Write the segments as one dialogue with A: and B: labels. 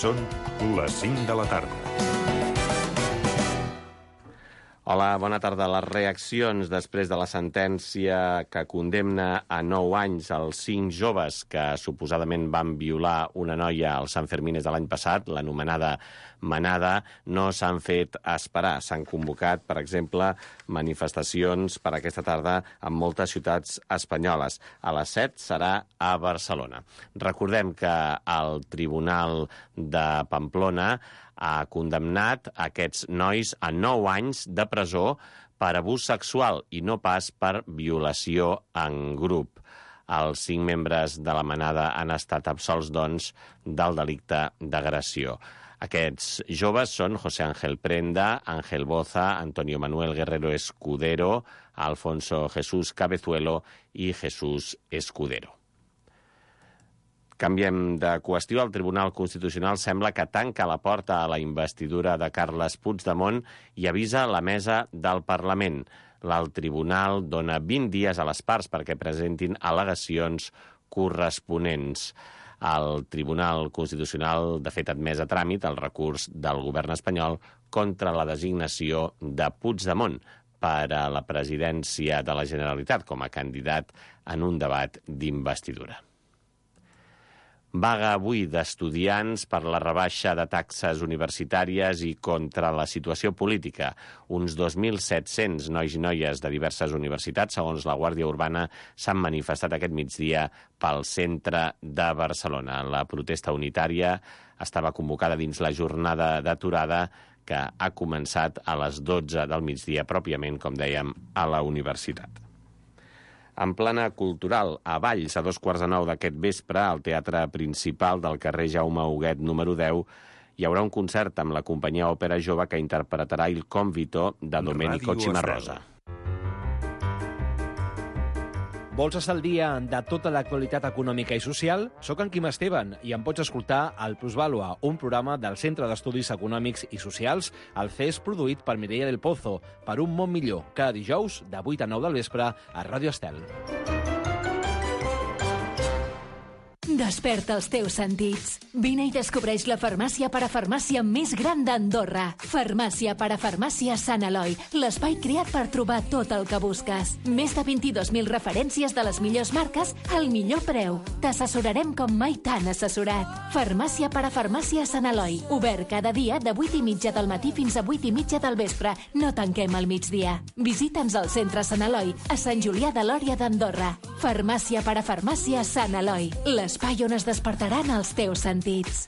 A: Són les 5 de la tarda.
B: Hola, bona tarda. Les reaccions després de la sentència que condemna a 9 anys els 5 joves que suposadament van violar una noia al Sant Fermines de l'any passat, l'anomenada Manada, no s'han fet esperar. S'han convocat, per exemple, manifestacions per aquesta tarda en moltes ciutats espanyoles. A les 7 serà a Barcelona. Recordem que el Tribunal de Pamplona ha condemnat aquests nois a 9 anys de presó per abús sexual i no pas per violació en grup. Els 5 membres de la Manada han estat absolts, doncs, del delicte d'agressió. Aquests joves són José Ángel Prenda, Ángel Boza, Antonio Manuel Guerrero Escudero, Alfonso Jesús Cabezuelo i Jesús Escudero. Canviem de qüestió. El Tribunal Constitucional sembla que tanca la porta a la investidura de Carles Puigdemont i avisa la mesa del Parlament. El Tribunal dona 20 dies a les parts perquè presentin al·legacions corresponents. El Tribunal Constitucional, de fet, ha admès a tràmit el recurs del govern espanyol contra la designació de Puigdemont per a la presidència de la Generalitat com a candidat en un debat d'investidura. Vaga avui d'estudiants per la rebaixa de taxes universitàries i contra la situació política. Uns 2.700 nois i noies de diverses universitats, segons la Guàrdia Urbana, s'han manifestat aquest migdia pel centre de Barcelona. La protesta unitària estava convocada dins la jornada d'aturada que ha començat a les 12 del migdia, pròpiament, com dèiem, a la universitat. En plana cultural, a Valls, a 9:15 d'aquest vespre, al Teatre Principal del carrer Jaume Huguet número 10, hi haurà un concert amb la companyia Òpera Jove que interpretarà Il Convito de Domenico Cimarosa.
C: Vols estar al dia de tota l'actualitat econòmica i social? Soc en Quim Esteban i em pots escoltar al Plusvàlua, un programa del Centre d'Estudis Econòmics i Socials, el CES, produït per Mireia del Pozo, per un món millor, cada dijous de 8 a 9 del vespre a Ràdio Estel.
D: Desperta els teus sentits. Vine i descobreix la farmàcia parafarmàcia més gran d'Andorra. Farmàcia parafarmàcia Sant Eloi, l'espai creat per trobar tot el que busques. Més de 22.000 referències de les millors marques al millor preu. T'assessorarem com mai t'han assessorat. Farmàcia parafarmàcia Sant Eloi, obert cada dia de 8:30 del matí fins a 8:30 del vespre. No tanquem al migdia. Visita'ns al centre Sant Eloi, a Sant Julià de Lòria d'Andorra. Farmàcia parafarmàcia Sant Eloi, l'espai on es despertaran els teus sentits.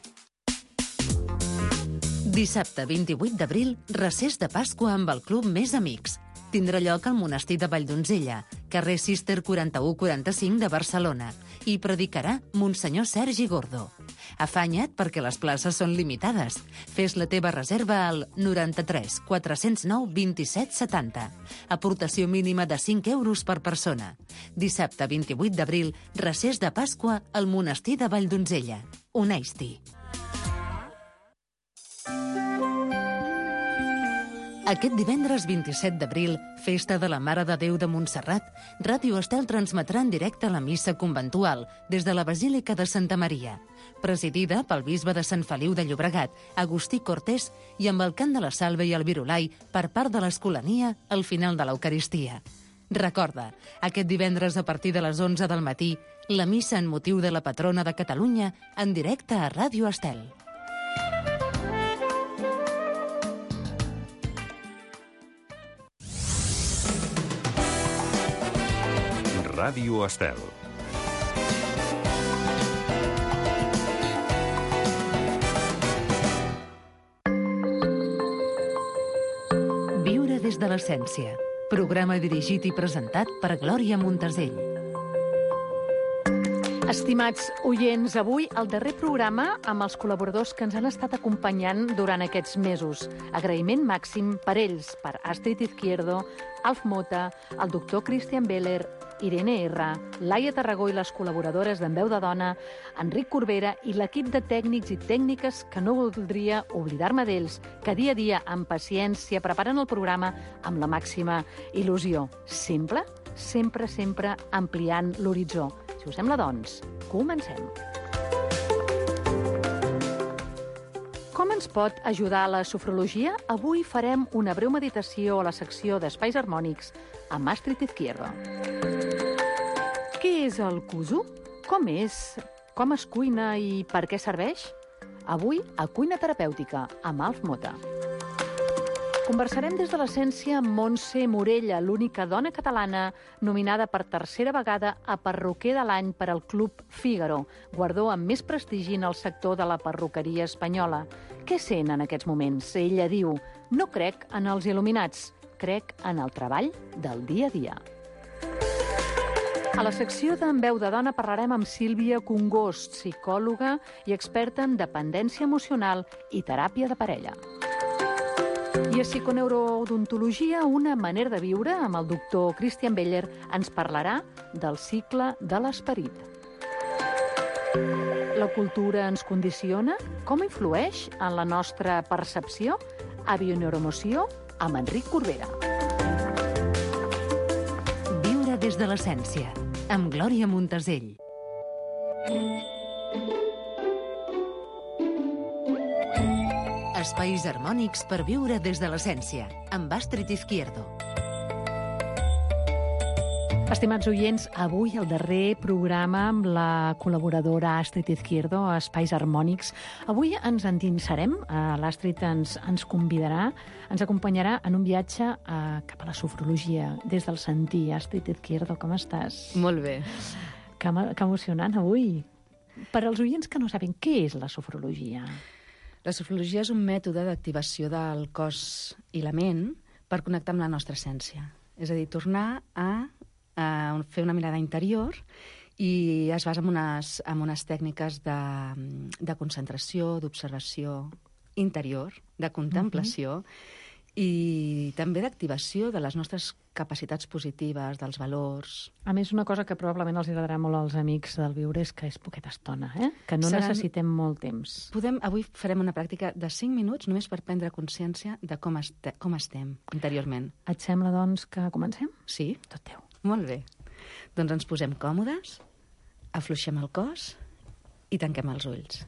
E: Dissabte 28 d'abril, recés de Pasqua amb el Club Més Amics. Tindrà lloc al monestir de Valldonzella, carrer Cister 4145 de Barcelona, i predicarà Monsenyor Sergi Gordo. Afanya't perquè les places són limitades. Fes la teva reserva al 93 409 27 70. Aportació mínima de 5 euros per persona. Dissabte 28 d'abril, recés de Pasqua al monestir de Valldonzella. Uneix-t'hi. Aquest divendres 27 d'abril, festa de la Mare de Déu de Montserrat, Ràdio Estel transmetrà en directe la missa conventual des de la Basílica de Santa Maria, presidida pel bisbe de Sant Feliu de Llobregat, Agustí Cortés, i amb el cant de la salve i el virulai per part de l'Escolania al final de l'Eucaristia. Recorda, aquest divendres a partir de les 11 del matí, la missa en motiu de la patrona de Catalunya en directe a Ràdio Estel.
A: Ràdio Estel.
E: Viure des de l'essència. Programa dirigit i presentat per Glòria Montesell.
F: Estimats oients, avui el darrer programa amb els col·laboradors que ens han estat acompanyant durant aquests mesos. Agraïment màxim per ells, per Astrid Izquierdo, Alf Mota, el doctor Christian Beller, Irene R, Laia Tarragó i les col·laboradores d'En Veu de Dona, Enric Corbera i l'equip de tècnics i tècniques que no voldria oblidar-me d'ells, que dia a dia, amb paciència, preparen el programa amb la màxima il·lusió. Sempre, sempre, sempre ampliant l'horitzó. Si us sembla, doncs, comencem. Com ens pot ajudar la sofrologia? Avui farem una breu meditació a la secció d'Espais Harmònics amb Astrid Izquierdo. Què és el kuzu? Com és? Com es cuina i per què serveix? Avui a Cuina Terapèutica amb Alf Mota. Conversarem des de l'essència amb Montse Morella, l'única dona catalana nominada per tercera vegada a Perruquer de l'any per al Club Fígaro, guardó amb més prestigi en el sector de la perruqueria espanyola. Què sent en aquests moments? Ella diu: no crec en els il·luminats, crec en el treball del dia a dia. A la secció d'En veu de dona parlarem amb Sílvia Congost, psicòloga i experta en dependència emocional i teràpia de parella. I a psiconeurodontologia, una manera de viure, amb el doctor Christian Beller, ens parlarà del cicle de l'esperit. La cultura ens condiciona? Com influeix en la nostra percepció? A Bioneuroemoció, amb Enric Corbera.
E: Viure des de l'essència, amb Glòria Montesell. Espais harmònics per viure des de l'essència, amb Astrid Izquierdo.
F: Estimats oients, avui el darrer programa amb la col·laboradora Astrid Izquierdo a Espais Harmònics. Avui ens endinsarem, l'Astrid ens convidarà, ens acompanyarà en un viatge cap a la sofrologia, des del sentir. Astrid Izquierdo, com estàs?
G: Molt bé.
F: Que emocionant avui. Per als oients que no saben què és la sofrologia.
G: La sofrologia és un mètode d'activació del cos i la ment per connectar amb la nostra essència. És a dir, tornar a fer una mirada interior i es basa en unes tècniques de concentració, d'observació interior, de contemplació i també d'activació de les nostres capacitats positives, dels valors.
F: A més, una cosa que probablement els agradarà molt als amics del viure és que és poqueta estona, que no necessitem molt temps.
G: Avui farem una pràctica de 5 minuts només per prendre consciència de com estem interiorment.
F: Et sembla, doncs, que comencem?
G: Sí.
F: Tot teu.
G: Molt bé. Doncs ens posem còmodes, afluixem el cos i tanquem els ulls.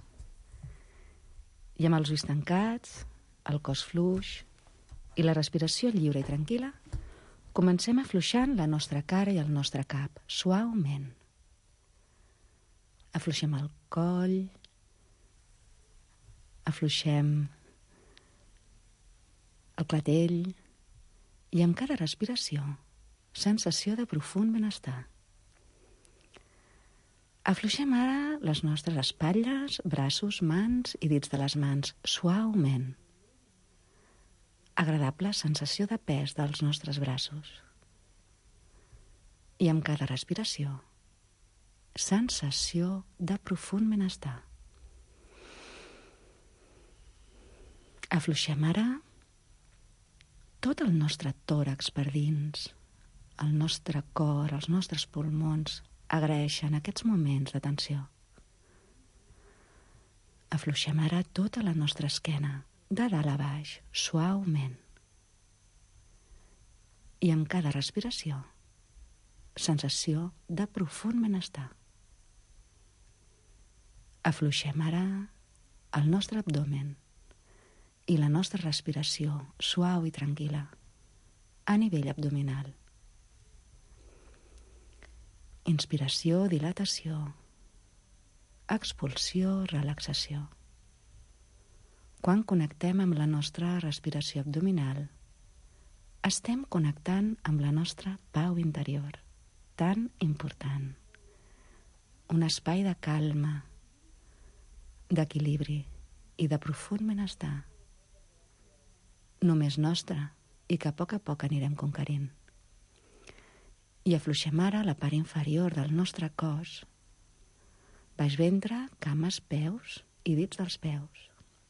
G: I amb els ulls tancats, el cos fluix i la respiració lliure i tranquil·la, comencem afluixant la nostra cara i el nostre cap, suaument. Afluixem el coll, afluixem el clatell i amb cada respiració, sensació de profund benestar. Afluixem ara les nostres espatlles, braços, mans i dits de les mans, suaument. Agradable sensació de pes dels nostres braços. I amb cada respiració, sensació de profund benestar. Afluixem ara tot el nostre tòrax per dins, el nostre cor, els nostres pulmons agraeixen aquests moments d'atenció. Afluixem ara tota la nostra esquena, de dalt a baix, suaument. I amb cada respiració, sensació de profund benestar. Afluixem ara el nostre abdomen i la nostra respiració suau i tranquil·la a nivell abdominal. Inspiració, dilatació. Expulsió, relaxació. Quan connectem amb la nostra respiració abdominal, estem connectant amb la nostra pau interior, tan important. Un espai de calma, d'equilibri i de profund benestar. Només nostre i que a poc anirem conquerint. I afluixem ara la part inferior del nostre cos, baix ventre, cames, peus i dits dels peus.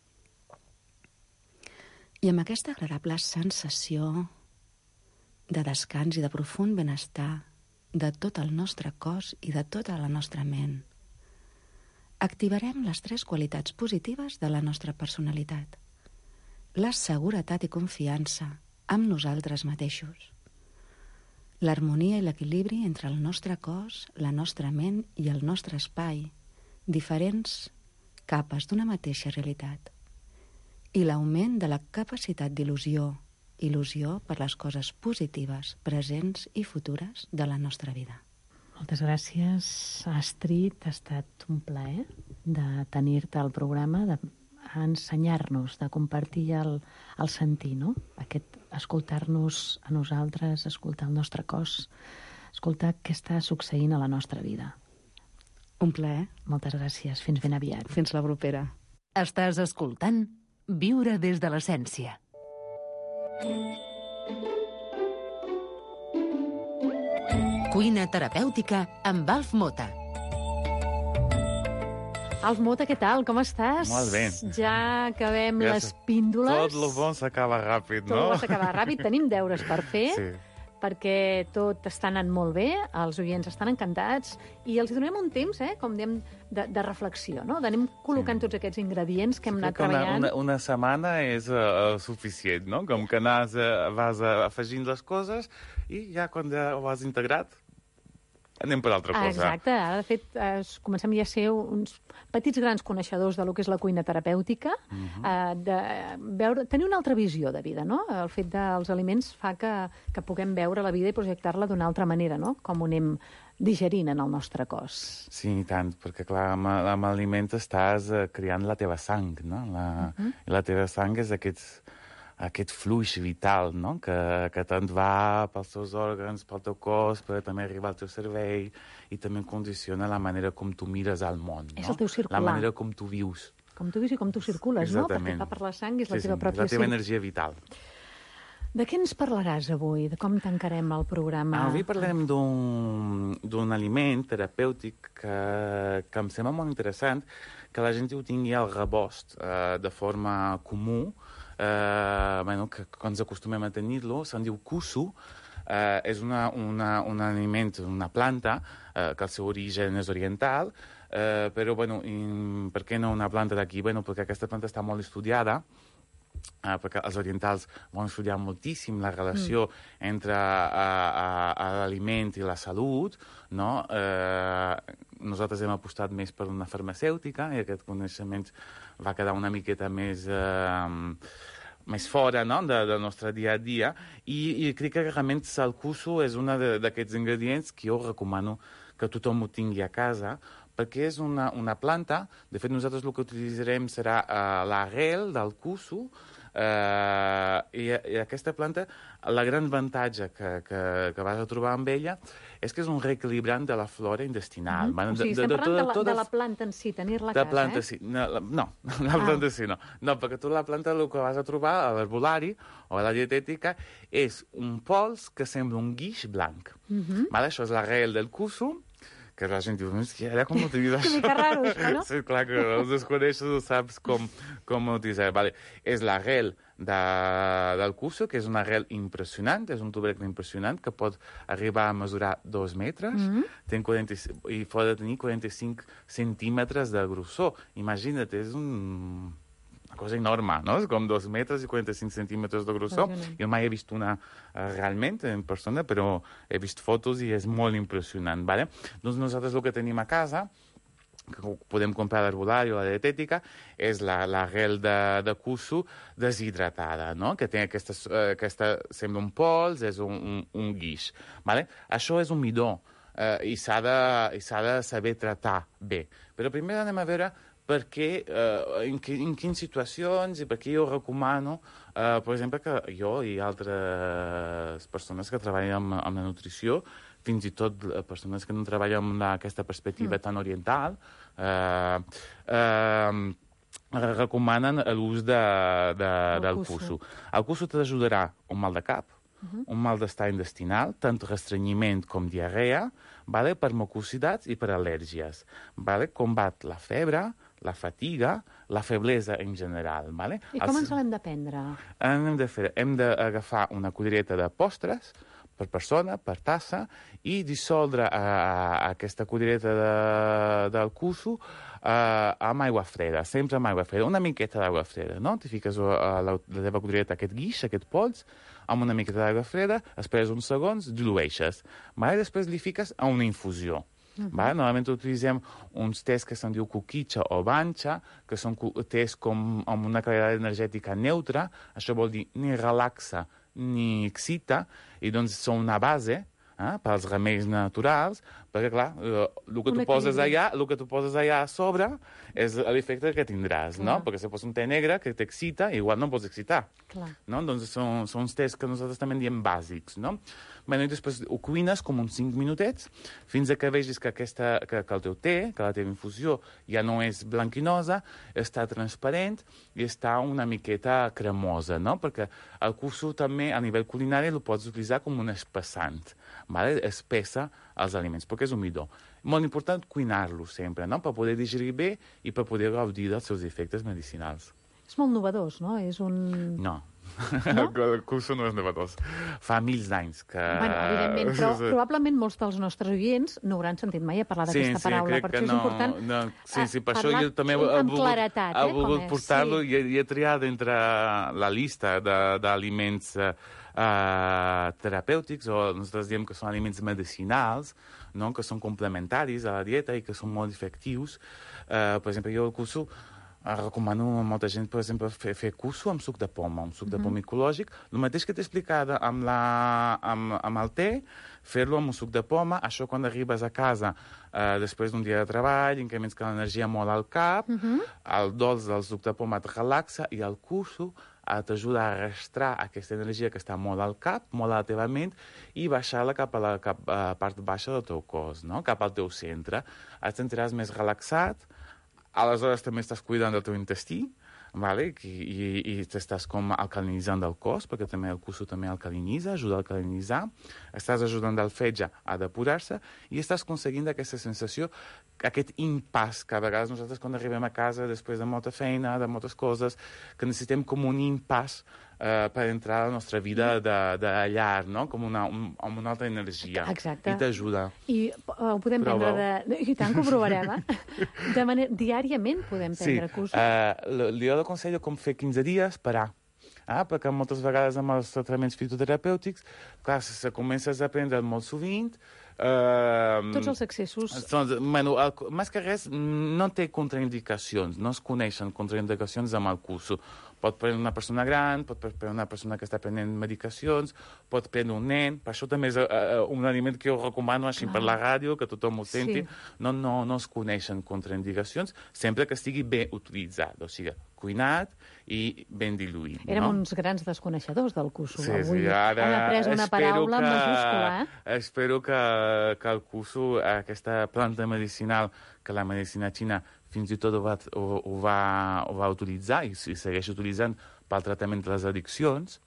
G: I amb aquesta agradable sensació de descans i de profund benestar de tot el nostre cos i de tota la nostra ment, activarem les 3 qualitats positives de la nostra personalitat. La seguretat i confiança amb nosaltres mateixos. L'harmonia i l'equilibri entre el nostre cos, la nostra ment i el nostre espai, diferents capes d'una mateixa realitat. i l'augment de la capacitat d'il·lusió, il·lusió per les coses positives, presents i futures de la nostra vida.
F: Moltes gràcies, Astrid. Ha estat un plaer de tenir-te al programa, d'ensenyar-nos, de compartir el sentir, no? Aquest escoltar-nos a nosaltres, escoltar el nostre cos, escoltar què està succeint a la nostra vida.
G: Un plaer.
F: Moltes gràcies. Fins ben aviat.
G: Fins la propera.
E: Estàs escoltant Viure des de l'essència. Cuina terapèutica amb Alf Mota.
F: Alf Mota, què tal? Com estàs?
H: Molt bé.
F: Ja acabem
H: Gràcies.
F: les píndoles.
H: Tot lo bon s'acaba ràpid, no?
F: Tot s'acaba ràpid. Tenim deures per fer,
H: Sí.
F: perquè tot està anant molt bé, els oients estan encantats, i els donem un temps, com diem, de reflexió, no? D'anem col·locant tots aquests ingredients que hem anat treballant.
H: Una setmana és suficient, no? Com que vas afegint les coses i ja quan ja ho has integrat anem per altra cosa.
F: Exacte. Ara, de fet, comencem ja a ser uns petits grans coneixedors de lo que és la cuina terapèutica, de tenir una altra visió de vida, no? El fet dels aliments fa que puguem veure la vida i projectar-la d'una altra manera, no? Com ho anem digerint en el nostre cos.
H: Sí, i tant, perquè clar, amb aliment estàs creant la teva sang, no? I la teva sang és aquest fluix vital, no? que tant va pels teus òrgans, pel teu cos, però també arriba al teu cervell i també condiciona la manera com tu mires al món, no?
F: És el teu circular.
H: La manera com tu vius.
F: Com tu vius i com tu circules, no?
H: Exactament.
F: Perquè va per la sang, és la teva pròpia
H: la teva energia vital.
F: De què ens parlaràs avui? De com tancarem el programa?
H: Avui parlarem d'un aliment terapèutic que em sembla molt interessant, que la gent ho tingui al rebost de forma comú, que ens acostumem a tenir-lo. Se'n diu kusu. És un aliment, una planta, que el seu origen és oriental, però, per què no una planta d'aquí? Perquè aquesta planta està molt estudiada, perquè els orientals van estudiar moltíssim la relació entre l'aliment i la salut, no? Nosaltres hem apostat més per una farmacèutica i aquest coneixement va quedar una miqueta més fora, no? del nostre dia a dia, i crec que realment el kusu és un d'aquests ingredients que jo recomano que tothom ho tingui a casa, perquè és una planta. De fet, nosaltres el que utilitzarem serà l'arrel del kusu, i aquesta planta, el gran avantatge que vas a trobar amb ella és que és un reequilibrant de la flora intestinal.
F: O sigui, estem parlant de la planta en si, tenir-la a casa,
H: planta, sí. No, la planta sí, no. No, perquè tu la planta el que vas a trobar a l'herbulari o a la dietètica és un pols que sembla un guix blanc. Això és l'arrel del kusu, que la gent diu, ara com utilitzar això?
F: Que mica raro, això, no?
H: Sí, clar, que els desconeixes, ho saps com utilitzar. És l'arrel del kusu, que és un arrel impressionant, és un tubercle impressionant, que pot arribar a mesurar 2 metres, i pot tenir 45 centímetres de grossor. Imagina't, és una cosa enorme, no? És com 2 metres i 45 centímetres de grossor. Jo mai he vist una realment en persona, però he vist fotos i és molt impressionant, ¿vale? Doncs nosaltres el que tenim a casa, que podem comprar a l'herbolari o a la dietètica, és l'arrel de kusu deshidratada, no? Que té aquesta sembla un pols, és un guix, ¿vale? Això és un midó i s'ha de saber tratar bé. Però primer anem a veure en quines situacions i per què jo recomano, per exemple, que jo i altres persones que treballen amb la nutrició, fins i tot persones que no treballen amb aquesta perspectiva tan oriental, recomanen l'ús del kusu. El kusu t'ajudarà un mal de cap, un mal d'estat intestinal, tant restrenyiment com diarrea, per mucositats i per al·lèrgies. Combat la febre, la fatiga, la feblesa en general.
F: I com ens l'hem de prendre?
H: Hem d'agafar una cullereta de postres per persona, per tassa, i dissoldre aquesta cullereta del kusu amb aigua freda, sempre amb aigua freda, una miqueta d'aigua freda, no? T'hi fiques a la teva cullereta aquest guix, aquest pols, amb una miqueta d'aigua freda, esperes uns segons, dilueixes. Després li fiques a una infusió. Normalment utilitzem uns tests que se'n diu Kukicha o Bancha, que són tests amb una qualitat energètica neutra. Això vol dir ni relaxa ni excita, i doncs són una base pels remeis naturals, perquè, clar, el que tu poses allà a sobre és l'efecte que tindràs, no? Perquè si fos un te negre que t'excita, igual no pots excitar. No? Doncs són uns tests que nosaltres també en diem bàsics, no? I després ho cuines com uns 5 minutets, fins que vegis que el teu te, que la teva infusió ja no és blanquinosa, està transparent i està una miqueta cremosa, no? Perquè el curso també, a nivell culinari, el pots utilitzar com un espessant, vale? Espessa els aliments, perquè és un midó. Molt important cuinar-lo sempre, no? Per poder digerir bé i per poder gaudir dels seus efectes medicinals.
F: És molt novedós, no? És un...
H: No. El curso no és novedós. Fa milers d'anys que...
F: Evidentment, però probablement molts dels nostres oients no hauran sentit mai a parlar d'aquesta paraula, per això és important
H: per això jo també he volgut portar-lo i he triat entre la llista d'aliments terapèutics, o nosaltres diem que són aliments medicinals, que són complementaris a la dieta i que són molt efectius. Per exemple, jo el curso recomano a molta gent, per exemple, fer curso amb suc de poma, un suc de poma ecològic. El mateix que t'he explicat amb el te, fer-lo amb un suc de poma. Això quan arribes a casa després d'un dia de treball, en què menys que l'energia molt al cap, el dolç del suc de poma et relaxa i el curso t'ajuda a arrastrar aquesta energia que està molt al cap, molt a la teva ment, i baixar-la cap a la part baixa del teu cos, no? Cap al teu centre. Et sentiràs més relaxat. Aleshores també estàs cuidant del teu intestí, vale? I t'estàs com alcalinitzant del cos, perquè també el curso també alcalinitza, ajuda a alcalinitzar. Estàs ajudant el fetge a depurar-se i estàs aconseguint aquesta sensació, aquest impàs que a vegades nosaltres quan arribem a casa després de molta feina, de moltes coses, que necessitem com un impàs per entrar a la nostra vida de llar, no? Com amb una altra energia.
F: Exacte.
H: I t'ajuda.
F: I ho podem prendre... I tant que ho provarem, diàriament podem prendre cursos.
H: Jo l'aconsello com fer 15 dies, parar. Perquè moltes vegades amb els tractaments fitoterapèutics, clar, si comences a prendre molt sovint...
F: Tots els excessos...
H: Més que res, no té contraindicacions, no es coneixen contraindicacions amb el curso. Pot prendre una persona gran, pot prendre una persona que està prenent medicacions, pot prendre un nen. Per això també és un aliment que jo recomano així per la ràdio, que tothom ho senti. No es coneixen contraindicacions, sempre que estigui bé utilitzat, o sigui, cuinat i ben diluït.
F: Érem uns grans desconeixedors del curso.
H: Sí, ara
F: hem après una paraula majúscula.
H: Espero que el curso, aquesta planta medicinal que la medicina xina fins i tot ho va utilitzar i segueix utilitzant pel tractament de les addiccions,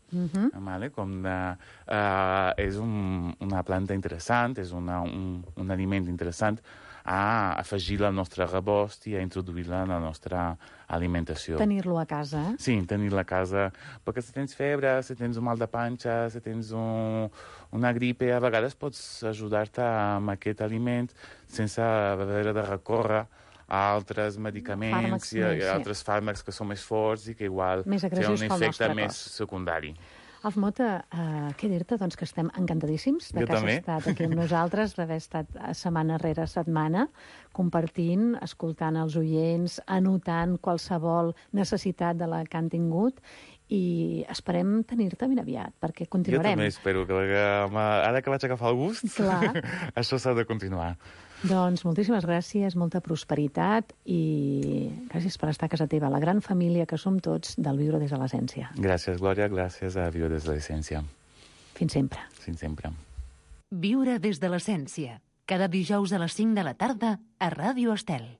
H: és una planta interessant, és un aliment interessant a afegir-la al nostre rebost i a introduir-la en la nostra alimentació.
F: Tenir-lo a casa,
H: Sí, tenir-la a casa, perquè si tens febre, si tens un mal de panxa, si tens una gripe, a vegades pots ajudar-te amb aquest aliment sense haver de recórrer a altres medicaments i altres fàrmacs que són més forts i que igual tenen un efecte més secundari.
F: Alf Mota, què dir-te? Doncs que estem encantadíssims de que has estat aquí amb nosaltres, d'haver estat setmana rere setmana, compartint, escoltant els oients, anotant qualsevol necessitat de la que han tingut, i esperem tenir-te ben aviat, perquè continuarem.
H: Jo també espero, perquè ara que vaig agafar el gust, això s'ha de continuar.
F: Doncs moltíssimes gràcies, molta prosperitat i gràcies per estar a casa teva, la gran família que som tots del Viure des de l'Essència.
H: Gràcies, Glòria, gràcies a Viure des de l'Essència.
F: Fins sempre.
H: Fins sempre.
E: Viure des de l'Essència, cada dijous a les 5 de la tarda a Ràdio Estel.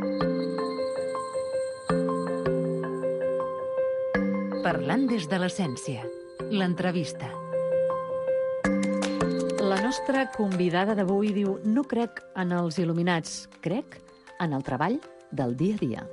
E: Parlant des de l'Essència, l'entrevista.
F: La nostra convidada d'avui diu: no crec en els il·luminats, crec en el treball del dia a dia.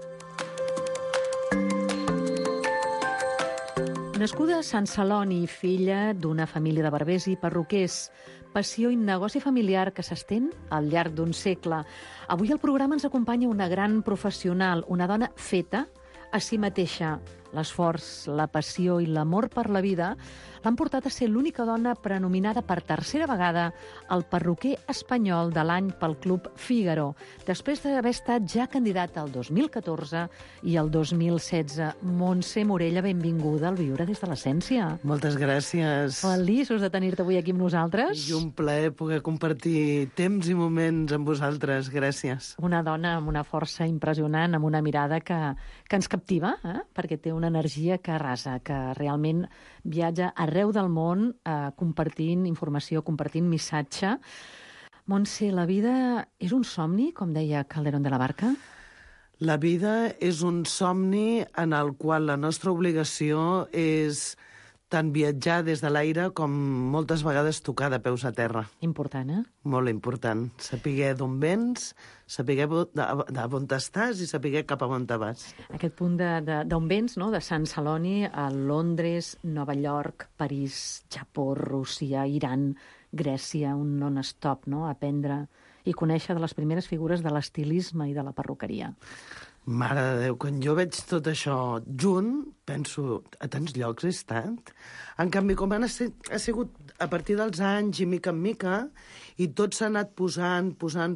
F: Nascuda a Sant Celoni, filla d'una família de barbers i perruquers, passió i negoci familiar que s'estén al llarg d'un segle. Avui al programa ens acompanya una gran professional, una dona feta a si mateixa, l'esforç, la passió i l'amor per la vida l'han portat a ser l'única dona prenominada per tercera vegada al perruquer espanyol de l'any pel Club Fígaro, després d'haver estat ja candidata el 2014 i el 2016. Montse Morella, benvinguda al Viure des de l'Essència.
I: Moltes gràcies.
F: Feliços de tenir-te avui aquí amb nosaltres.
I: I un plaer poder compartir temps i moments amb vosaltres. Gràcies.
F: Una dona amb una força impressionant, amb una mirada que ens captiva, perquè té una energia que arrasa, que realment viatja arreu del món compartint informació, compartint missatge. Montse, la vida és un somni, com deia Calderón de la Barca?
I: La vida és un somni en el qual la nostra obligació és tant viatjar des de l'aire com moltes vegades tocar de peus a terra.
F: Important, eh?
I: Molt important. Saber d'on vens, saber d'on estàs i saber cap a on te vas.
F: Aquest punt d'on vens, no? De Sant Celoni a Londres, Nova York, París, Japó, Rússia, Iran, Grècia, un non-stop, no? Aprendre i conèixer de les primeres figures de l'estilisme i de la perruqueria.
I: Mare de Déu, quan jo veig tot això junt, penso, a tants llocs he estat. En canvi, com ha sigut a partir dels anys i mica en mica, i tot s'ha anat posant,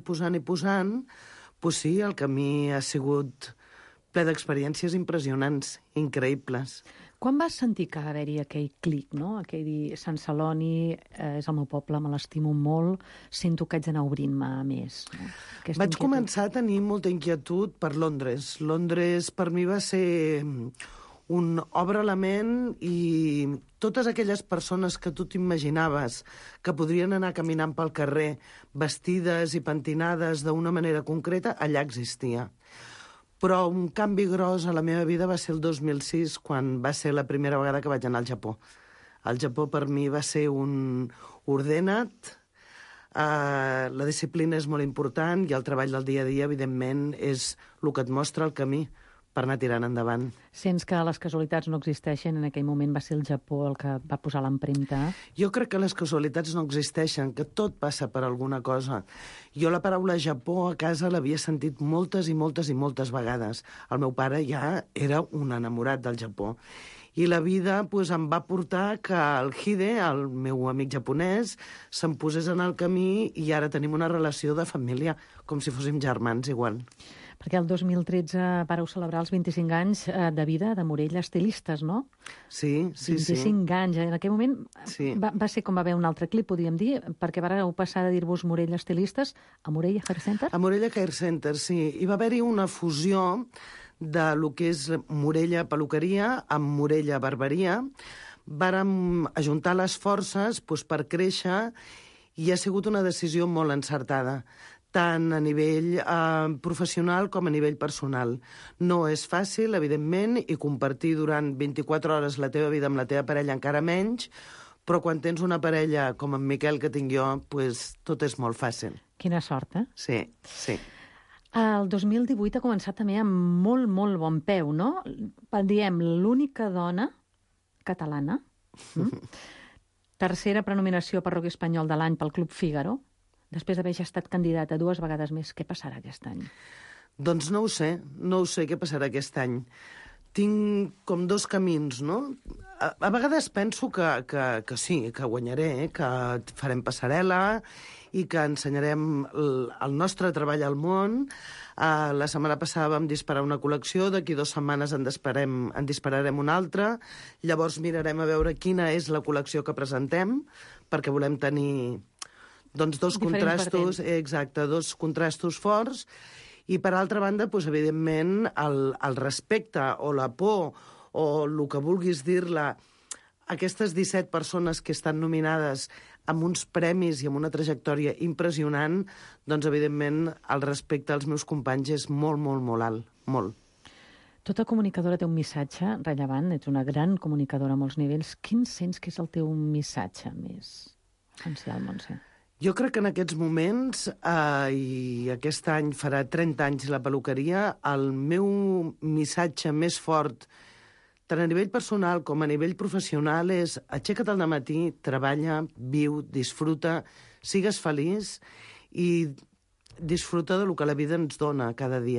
I: doncs sí, el camí ha sigut ple d'experiències impressionants, increïbles.
F: Quan vas sentir que va haver-hi aquell clic, no? Aquell dir, Sant Celoni és el meu poble, me l'estimo molt, sento que haig d'anar obrint-me més. No?
I: Vaig començar a tenir molta inquietud per Londres. Londres per mi va ser un obre la ment i totes aquelles persones que tu t'imaginaves que podrien anar caminant pel carrer vestides i pentinades d'una manera concreta, allà existia. Però un canvi gros a la meva vida va ser el 2006, quan va ser la primera vegada que vaig anar al Japó. El Japó per mi va ser un ordenat, la disciplina és molt important i el treball del dia a dia, evidentment, és el que et mostra el camí per anar tirant endavant.
F: Sents que les casualitats no existeixen, en aquell moment va ser el Japó el que va posar l'empremta?
I: Jo crec que les casualitats no existeixen, que tot passa per alguna cosa. Jo la paraula Japó a casa l'havia sentit moltes i moltes vegades. El meu pare ja era un enamorat del Japó. I la vida em va portar que el Hide, el meu amic japonès, se'm posés en el camí i ara tenim una relació de família, com si fóssim germans igual.
F: Perquè el 2013 vareu celebrar els 25 anys de vida de Morella Estilistes, no?
I: Sí.
F: 25 anys. En aquell moment
I: sí.
F: va ser com va haver un altre clip, podríem dir, perquè vareu passar de dir-vos Morella Estilistes a Morella Hair Center?
I: A Morella Hair Center, sí. Hi va haver-hi una fusió de lo que és Morella Peluqueria amb Morella Barberia. Vàrem ajuntar les forces per créixer i ha sigut una decisió molt encertada, tant a nivell professional com a nivell personal. No és fàcil, evidentment, i compartir durant 24 hores la teva vida amb la teva parella encara menys, però quan tens una parella com en Miquel que tinc jo, tot és molt fàcil.
F: Quina sort, eh?
I: Sí.
F: El 2018 ha començat també amb molt bon peu, no? Diem, l'única dona catalana, tercera prenominació perruquer espanyol de l'any pel Club Fígaro, després d'haver ja estat candidata 2 vegades més. Què passarà aquest any?
I: Doncs no ho sé què passarà aquest any. Tinc com dos camins, no? A vegades penso que sí, que guanyaré, que farem passarel·la i que ensenyarem el nostre treball al món. La setmana passada vam disparar una col·lecció, d'aquí 2 setmanes en dispararem una altra, llavors mirarem a veure quina és la col·lecció que presentem, perquè volem tenir dos contrastos, exacte, 2 contrastos forts, i per altra banda, evidentment, el respecte o la por o el que vulguis dir-la, aquestes 17 persones que estan nominades amb uns premis i amb una trajectòria impressionant, doncs, evidentment, el respecte als meus companys és molt alt, molt.
F: Tota comunicadora té un missatge rellevant, ets una gran comunicadora a molts nivells. Quin sents que és el teu missatge més essencial, Montse?
I: Jo crec que en aquests moments, i aquest any farà 30 anys la peluqueria, el meu missatge més fort, tant a nivell personal com a nivell professional, és aixeca't al dematí, treballa, viu, disfruta, sigues feliç i disfruta del que la vida ens dona cada dia.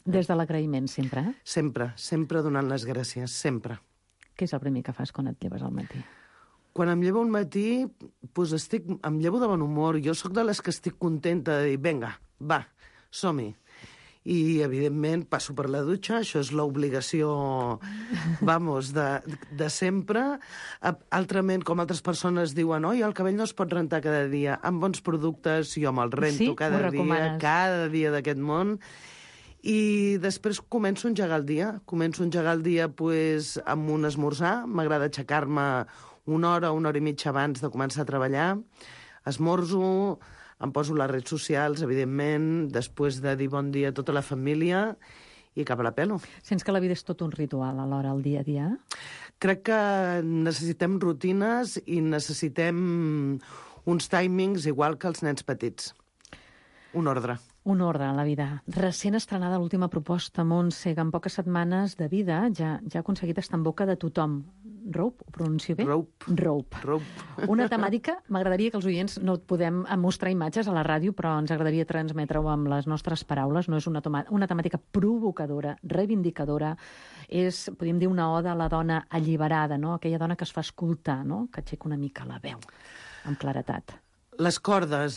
F: Des de l'agraïment, sempre, eh?
I: Sempre donant les gràcies, sempre.
F: Què és el primer que fas quan et lleves al matí?
I: Quan em llevo un matí, doncs em llevo de bon humor. Jo sóc de les que estic contenta de dir, vinga, va, som-hi. I, evidentment, passo per la dutxa, això és l'obligació, vamos, de sempre. Altrament, com altres persones diuen, oi, el cabell no es pot rentar cada dia, amb bons productes, jo me'l rento cada dia d'aquest món. I després començo a engegar el dia. Pues, amb un esmorzar. M'agrada aixecar-me una hora i mitja abans de començar a treballar. Esmorzo, em poso les redes socials, evidentment, després de dir bon dia a tota la família i cap a la pelo.
F: Sents que la vida és tot un ritual a l'hora, el dia a dia?
I: Crec que necessitem rutines i necessitem uns timings igual que els nens petits. Un ordre.
F: Un ordre a la vida. Recent estrenada l'última proposta, Montse, que en poques setmanes de vida ja ha aconseguit estar en boca de tothom. Rope, ho pronuncio bé? Rope. Una temàtica, m'agradaria que els oients no podem mostrar imatges a la ràdio, però ens agradaria transmetre-ho amb les nostres paraules. No és una temàtica provocadora, reivindicadora. És, podríem dir, una oda a la dona alliberada, no? Aquella dona que es fa escoltar, no? Que aixeca una mica la veu, amb claretat.
I: Les cordes,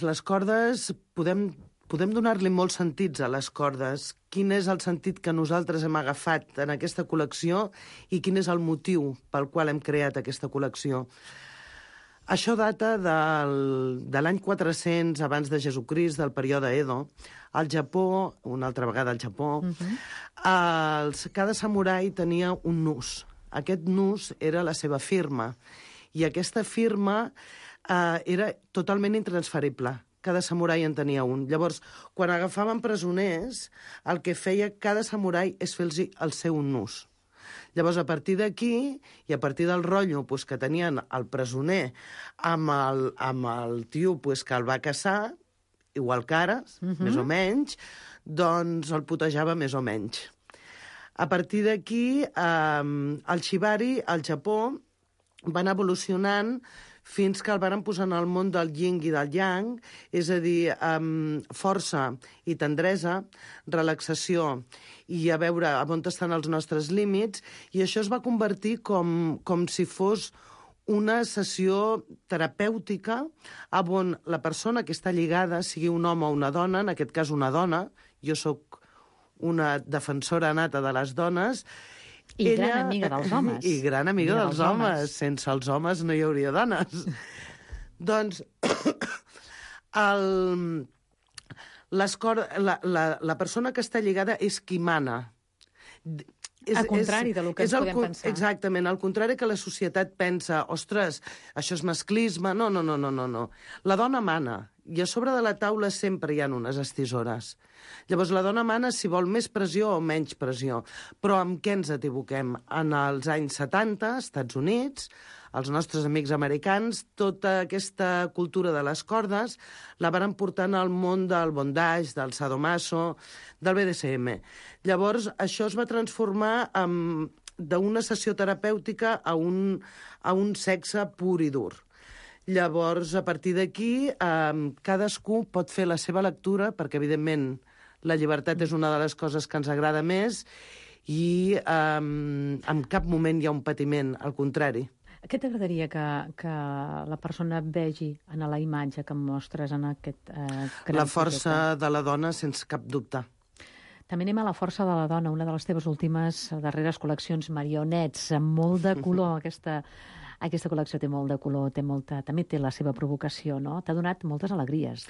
I: podem donar-li molts sentits a les cordes. Quin és el sentit que nosaltres hem agafat en aquesta col·lecció i quin és el motiu pel qual hem creat aquesta col·lecció? Això data de l'any 400 abans de Jesucrist, del període Edo. Al Japó, una altra vegada al Japó, cada samurai tenia un nus. Aquest nus era la seva firma. I aquesta firma era totalment intransferible. Cada samurai en tenia un. Llavors, quan agafaven presoners, el que feia cada samurai és fer-los el seu nus. Llavors, a partir d'aquí, i a partir del rotllo que tenien el presoner amb el tio que el va caçar, igual que ara, més o menys, doncs el putejava més o menys. A partir d'aquí, el shibari, al Japó, van evolucionant fins que el van posar en el món del yin i del yang, és a dir, força i tendresa, relaxació i a veure on estan els nostres límits, i això es va convertir com si fos una sessió terapèutica on la persona que està lligada, sigui un home o una dona, en aquest cas una dona, jo sóc una defensora nata de les dones,
F: I gran amiga dels homes.
I: I gran amiga dels homes. Sense els homes no hi hauria dones. Doncs la persona que està lligada és qui mana.
F: Al contrari del que ens podem pensar.
I: Exactament, al contrari que la societat pensa, ostres, això és masclisme. No. La dona mana, i a sobre de la taula sempre hi ha unes estisores. Llavors, la dona mana si vol més pressió o menys pressió. Però amb què ens equivoquem? En els anys 70, als Estats Units, els nostres amics americans, tota aquesta cultura de les cordes la van portar al món del bondage, del sadomaso, del BDSM. Llavors, això es va transformar d'una sessió terapèutica a un sexe pur i dur. Llavors, a partir d'aquí, cadascú pot fer la seva lectura, perquè, evidentment, la llibertat és una de les coses que ens agrada més i en cap moment hi ha un patiment, al contrari.
F: Què t'agradaria que la persona vegi en la imatge que mostres en aquest gran
I: La força de la dona, sense cap dubte.
F: També anem a la força de la dona, una de les teves últimes darreres col·leccions, marionets, amb molt de color. Aquesta col·lecció té molt de color, també té la seva provocació, no? T'ha donat moltes alegries.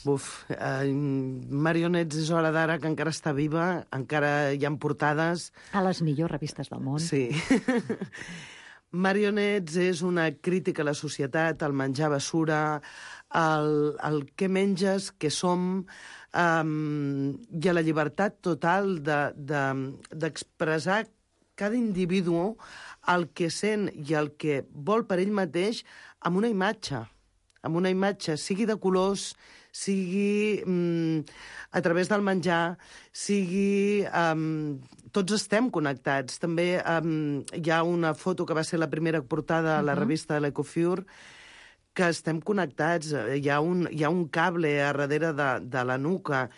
I: Marionets és hora d'ara que encara està viva, encara hi ha portades.
F: A les millors revistes del món.
I: Sí. Marionets és una crítica a la societat, al menjar basura, al què menges, què som, i a la llibertat total d'expressar cada individu el que sent i el que vol per ell mateix amb una imatge, sigui de colors, sigui a través del menjar, sigui... Tots estem connectats. També hi ha una foto que va ser la primera portada a la revista de l'Ecofure, que estem connectats. Hi ha un cable a darrere de la nuca.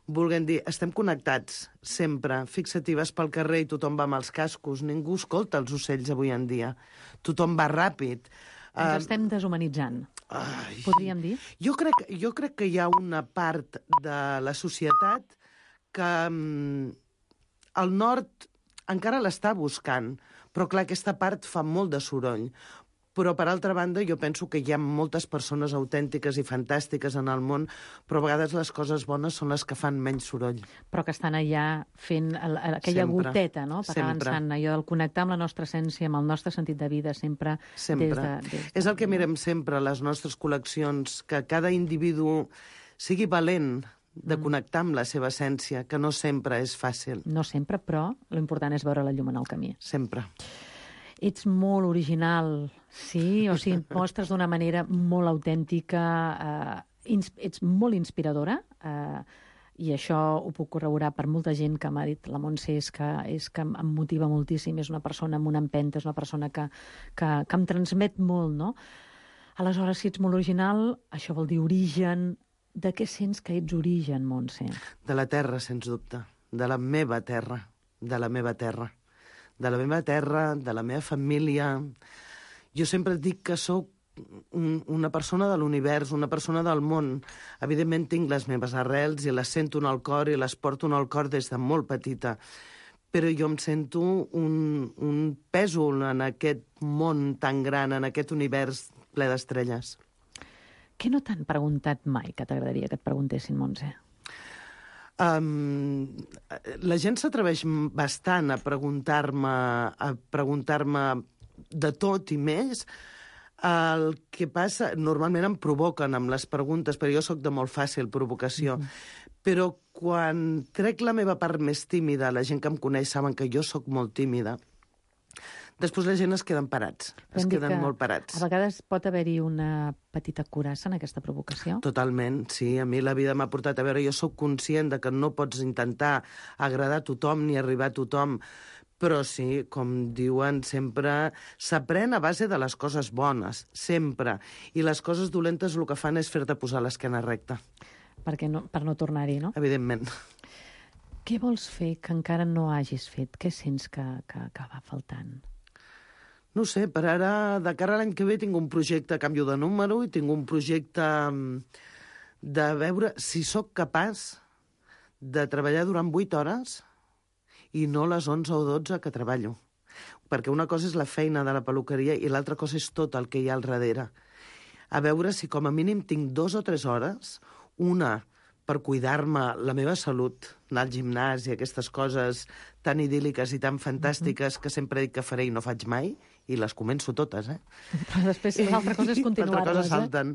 I: Volguem dir, estem connectats sempre. Fixa't, vas pel carrer i tothom va amb els cascos. Ningú escolta els ocells avui en dia. Tothom va ràpid.
F: Ens estem deshumanitzant, podríem dir?
I: Jo crec que hi ha una part de la societat que el nord encara l'està buscant, però clar, aquesta part fa molt de soroll. Però, per altra banda, jo penso que hi ha moltes persones autèntiques i fantàstiques en el món, però a vegades les coses bones són les que fan menys soroll.
F: Però que estan allà fent aquella goteta, no? Per avançant, allò del connectar amb la nostra essència, amb el nostre sentit de vida, sempre.
I: És el que mirem sempre a les nostres col·leccions, que cada individu sigui valent de connectar amb la seva essència, que no sempre és fàcil.
F: No sempre, però l'important és veure la llum en el camí.
I: Sempre.
F: Ets molt original, sí? O sigui, mostres d'una manera molt autèntica, ets molt inspiradora, i això ho puc corroborar per molta gent que m'ha dit la Montse, és que em motiva moltíssim, és una persona amb una empenta, és una persona que em transmet molt, no? Aleshores, si ets molt original, això vol dir origen. De què sents que ets origen, Montse?
I: De la terra, sens dubte. De la meva terra. De la meva terra. De la meva terra, de la meva família. Jo sempre dic que sóc una persona de l'univers, una persona del món. Evidentment tinc les meves arrels i les sento en el cor i les porto en el cor des de molt petita. Però jo em sento un pèsol en aquest món tan gran, en aquest univers ple d'estrelles.
F: Què no t'han preguntat mai que t'agradaria que et preguntessin, Montse?
I: La gent s'atreveix bastant a preguntar-me de tot i més. El que passa, normalment em provoquen amb les preguntes, però jo sóc de molt fàcil provocació. Però quan trec la meva part més tímida, la gent que em coneix saben que jo sóc molt tímida, després la gent es queden parats, molt parats.
F: A vegades pot haver-hi una petita curassa en aquesta provocació?
I: Totalment, sí. A mi la vida m'ha portat a veure, jo sóc conscient de que no pots intentar agradar a tothom ni arribar a tothom, però sí, com diuen sempre, s'aprèn a base de les coses bones, sempre. I les coses dolentes el que fan és fer-te posar l'esquena recta.
F: Per no tornar-hi, no?
I: Evidentment.
F: Què vols fer que encara no hagis fet? Què sents que va faltant?
I: No sé, per ara, de cara a l'any que ve, tinc un projecte a canvi de número i tinc un projecte de veure si sóc capaç de treballar durant 8 hores i no les 11 o 12 que treballo. Perquè una cosa és la feina de la peluqueria i l'altra cosa és tot el que hi ha al darrere. A veure si com a mínim tinc 2 o 3 hores, una per cuidar-me la meva salut, anar al gimnàs i aquestes coses tan idíl·liques i tan fantàstiques que sempre dic que faré i no faig mai, i les començo totes,
F: Però després l'altra cosa és continuar-les,
I: L'altra cosa salten.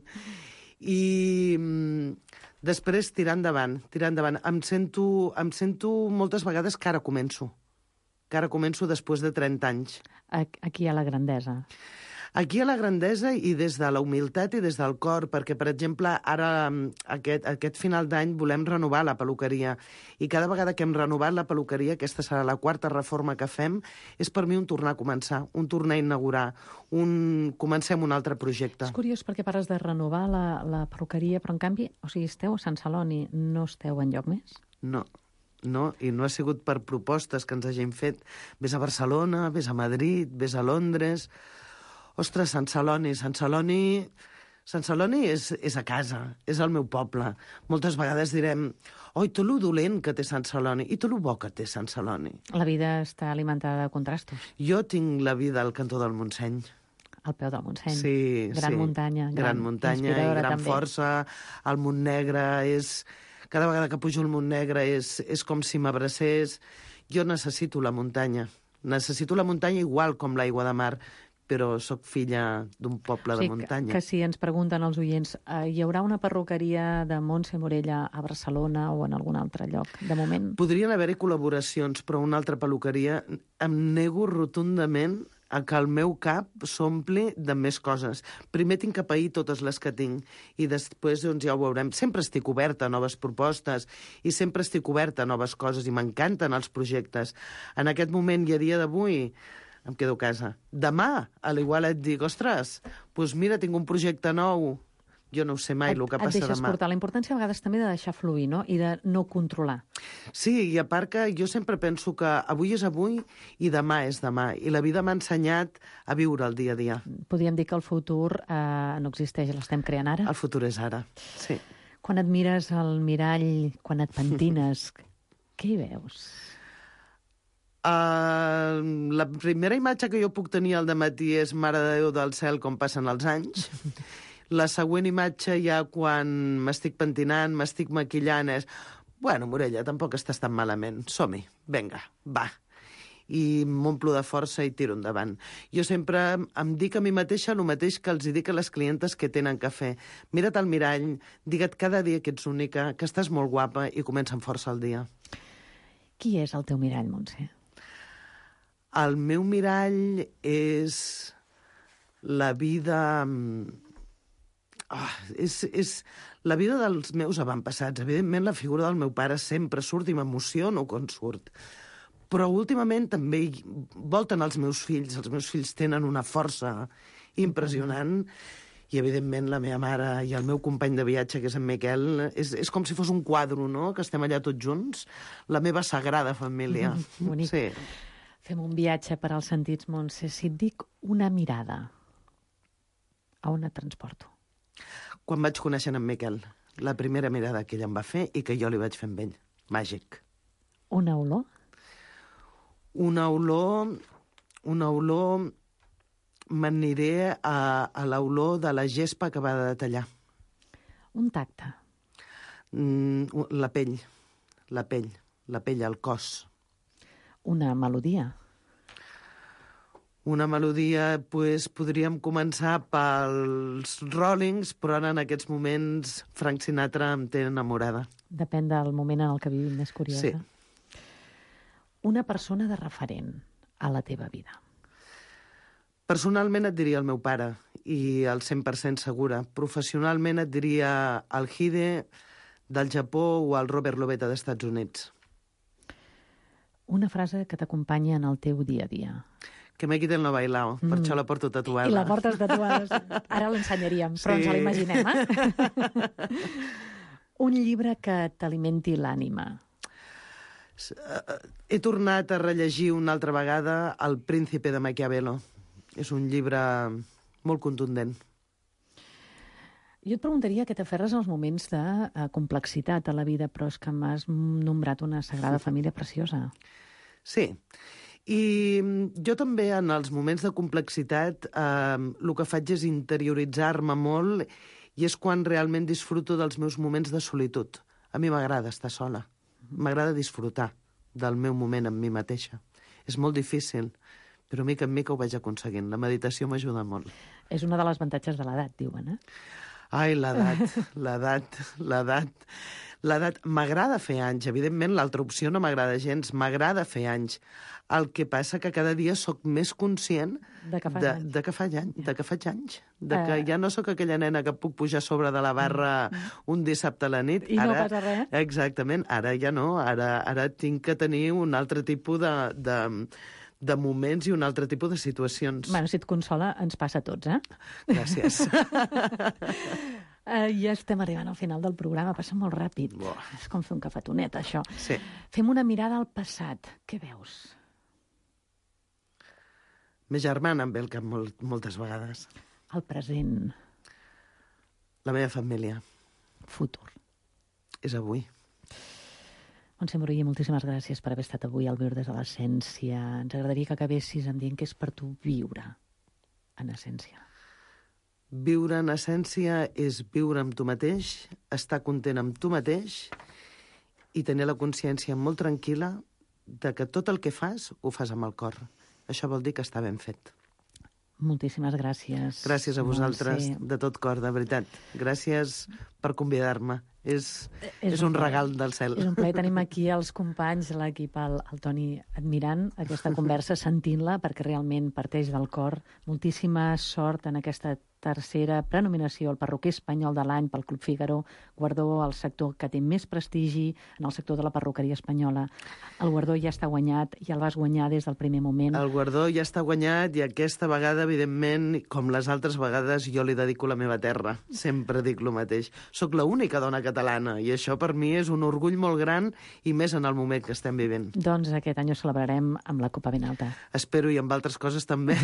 I: I després tirar endavant. Em sento moltes vegades que ara començo. Que ara començo després de 30 anys.
F: Aquí hi ha la grandesa.
I: Aquí hi ha la grandesa i des de la humilitat i des del cor, perquè, per exemple, ara aquest final d'any volem renovar la peluqueria i cada vegada que hem renovat la peluqueria, aquesta serà la 4ª reforma que fem, és per mi un tornar a començar, un tornar a inaugurar, comencem un altre projecte.
F: És curiós perquè parles de renovar la perruqueria, però en canvi, esteu a Sant Celoni, no esteu enlloc més?
I: No, i no ha sigut per propostes que ens hagin fet. Ves a Barcelona, ves a Madrid, ves a Londres. Ostres, Sant Celoni és a casa, és el meu poble. Moltes vegades direm, oi, tot lo dolent que té Sant Celoni i tot lo bo que té Sant Celoni.
F: La vida està alimentada de contrastos.
I: Jo tinc la vida al cantó del Montseny.
F: Al peu del Montseny.
I: Sí,
F: gran muntanya.
I: Gran muntanya i gran també. Força. El Montnegre és... Cada vegada que pujo al Montnegre és com si m'abracés. Jo necessito la muntanya. Necessito la muntanya igual com l'aigua de mar, però sóc filla d'un poble de muntanya.
F: Que si ens pregunten els oients, hi haurà una perruqueria de Montse Morella a Barcelona o en algun altre lloc, de moment?
I: Podrien haver-hi col·laboracions, però una altra peluqueria em nego rotundament a que el meu cap s'ompli de més coses. Primer tinc que pair totes les que tinc i després doncs, ja ho veurem. Sempre estic oberta a noves propostes i sempre estic oberta a noves coses i m'encanten els projectes. En aquest moment i a dia d'avui em quedo a casa. Demà, a l'igual et dic, ostres, doncs mira, tinc un projecte nou, Jo no ho sé mai, el que passa
F: Et deixes
I: demà.
F: portar. La importància a vegades també de deixar fluir, no? I de no controlar.
I: Sí, i a part que jo sempre penso que avui és avui i demà és demà. I la vida m'ha ensenyat a viure el dia a dia.
F: Podríem dir que el futur no existeix, l'estem creant ara?
I: El futur és ara, sí.
F: Quan et mires al mirall, quan et pentines, què hi veus?
I: La primera imatge que jo puc tenir al dematí és Mare de Déu del cel com passen els anys. La següent imatge ja quan m'estic pentinant, m'estic maquillant és... Bueno, Morella, tampoc estàs tan malament. Som-hi, vinga, va. I m'omplo de força i tiro endavant. Jo sempre em dic a mi mateixa el mateix que els dic a les clientes que tenen que fer. Mira't al mirall, digue't cada dia que ets única, que estàs molt guapa i comença amb força el dia. Qui
F: és el teu mirall, Montse?
I: El meu mirall és la vida... és la vida dels meus avantpassats. Evidentment, la figura del meu pare sempre surt i m'emociono quan surt. Però últimament també volten els meus fills. Els meus fills tenen una força impressionant i, evidentment, la meva mare i el meu company de viatge, que és en Miquel, és com si fos un quadre, no?, que estem allà tots junts. La meva sagrada família.
F: Bonic.
I: Sí.
F: Fem un viatge per als sentits, Montse. Si et dic una mirada, a on et transporto?
I: Quan vaig conèixer en Miquel, la primera mirada que ell em va fer i que jo li vaig fer amb ell. Màgic.
F: Una olor?
I: Una olor... M'aniré a l'olor de la gespa acabada de tallar.
F: Un tacte?
I: La pell, el cos.
F: Una melodia?
I: Una melodia, podríem començar pels Rollings, però ara en aquests moments Frank Sinatra em té enamorada.
F: Depèn del moment en el que vivim, més curiosa.
I: Sí.
F: Una persona de referent a la teva vida?
I: Personalment et diria el meu pare, i el 100% segura. Professionalment et diria el Hide del Japó o el Robert Lobeta dels Estats Units.
F: Una frase que t'acompanya en el teu dia a dia?
I: Que me quiten lo bailao, per això la porto tatuada.
F: I la portes tatuada. Ara l'ensenyaríem, però ens l'imaginem, Un llibre que t'alimenti l'ànima?
I: He tornat a rellegir una altra vegada El Príncipe de Maquiavelo. És un llibre molt contundent.
F: Jo et preguntaria què t'aferres als moments de complexitat a la vida, però és que m'has nombrat una sagrada família preciosa.
I: Sí. I jo també, en els moments de complexitat, el que faig és interioritzar-me molt i és quan realment disfruto dels meus moments de solitud. A mi m'agrada estar sola. M'agrada disfrutar del meu moment amb mi mateixa. És molt difícil, però mica en mica ho vaig aconseguint. La meditació m'ajuda molt.
F: És una de les avantatges de l'edat, diuen,
I: Ai, l'edat. M'agrada fer anys. Evidentment, l'altra opció no m'agrada gens. M'agrada fer anys. El que passa que cada dia sóc més conscient
F: de que faig anys.
I: De que ja no sóc aquella nena que puc pujar sobre de la barra un dissabte a la nit.
F: I no passa res.
I: Exactament. Ara ja no. Ara tinc que tenir un altre tipus de moments i un altre tipus de situacions.
F: Bueno, si et consola, ens passa a tots,
I: Gràcies.
F: Ja estem arribant al final del programa, passa molt ràpid. És com fer un cafetonet, això.
I: Sí.
F: Fem una mirada al passat. Què veus?
I: Ma germana em ve al cap moltes vegades.
F: El present.
I: La meva família.
F: Futur.
I: És avui.
F: Montse Morell, moltíssimes gràcies per haver estat avui al Viure des de l'Essència. Ens agradaria que acabessis em dient què és per tu viure, en essència.
I: Viure en essència és viure amb tu mateix, estar content amb tu mateix i tenir la consciència molt tranquil·la de que tot el que fas, ho fas amb el cor. Això vol dir que està ben fet.
F: Moltíssimes gràcies.
I: Gràcies a vosaltres,
F: Montse.
I: de tot cor, de veritat. Gràcies per convidar-me. És un regal del cel.
F: És un plaer. Tenim aquí els companys, l'equip, el Toni, admirant aquesta conversa, sentint-la, perquè realment parteix del cor. Moltíssima sort en aquesta tercera prenominació al perruquer espanyol de l'any pel Club Fígaro, guardó al sector que té més prestigi en el sector de la perruqueria espanyola. El guardó ja està guanyat, ja el vas guanyar des del primer moment.
I: El guardó ja està guanyat i aquesta vegada, evidentment, com les altres vegades, jo li dedico la meva terra. Sempre dic el mateix. Soc l'única dona catalana i això per mi és un orgull molt gran i més en el moment que estem vivint.
F: Doncs aquest any ho celebrarem amb la Copa ben alta.
I: Espero i amb altres coses també.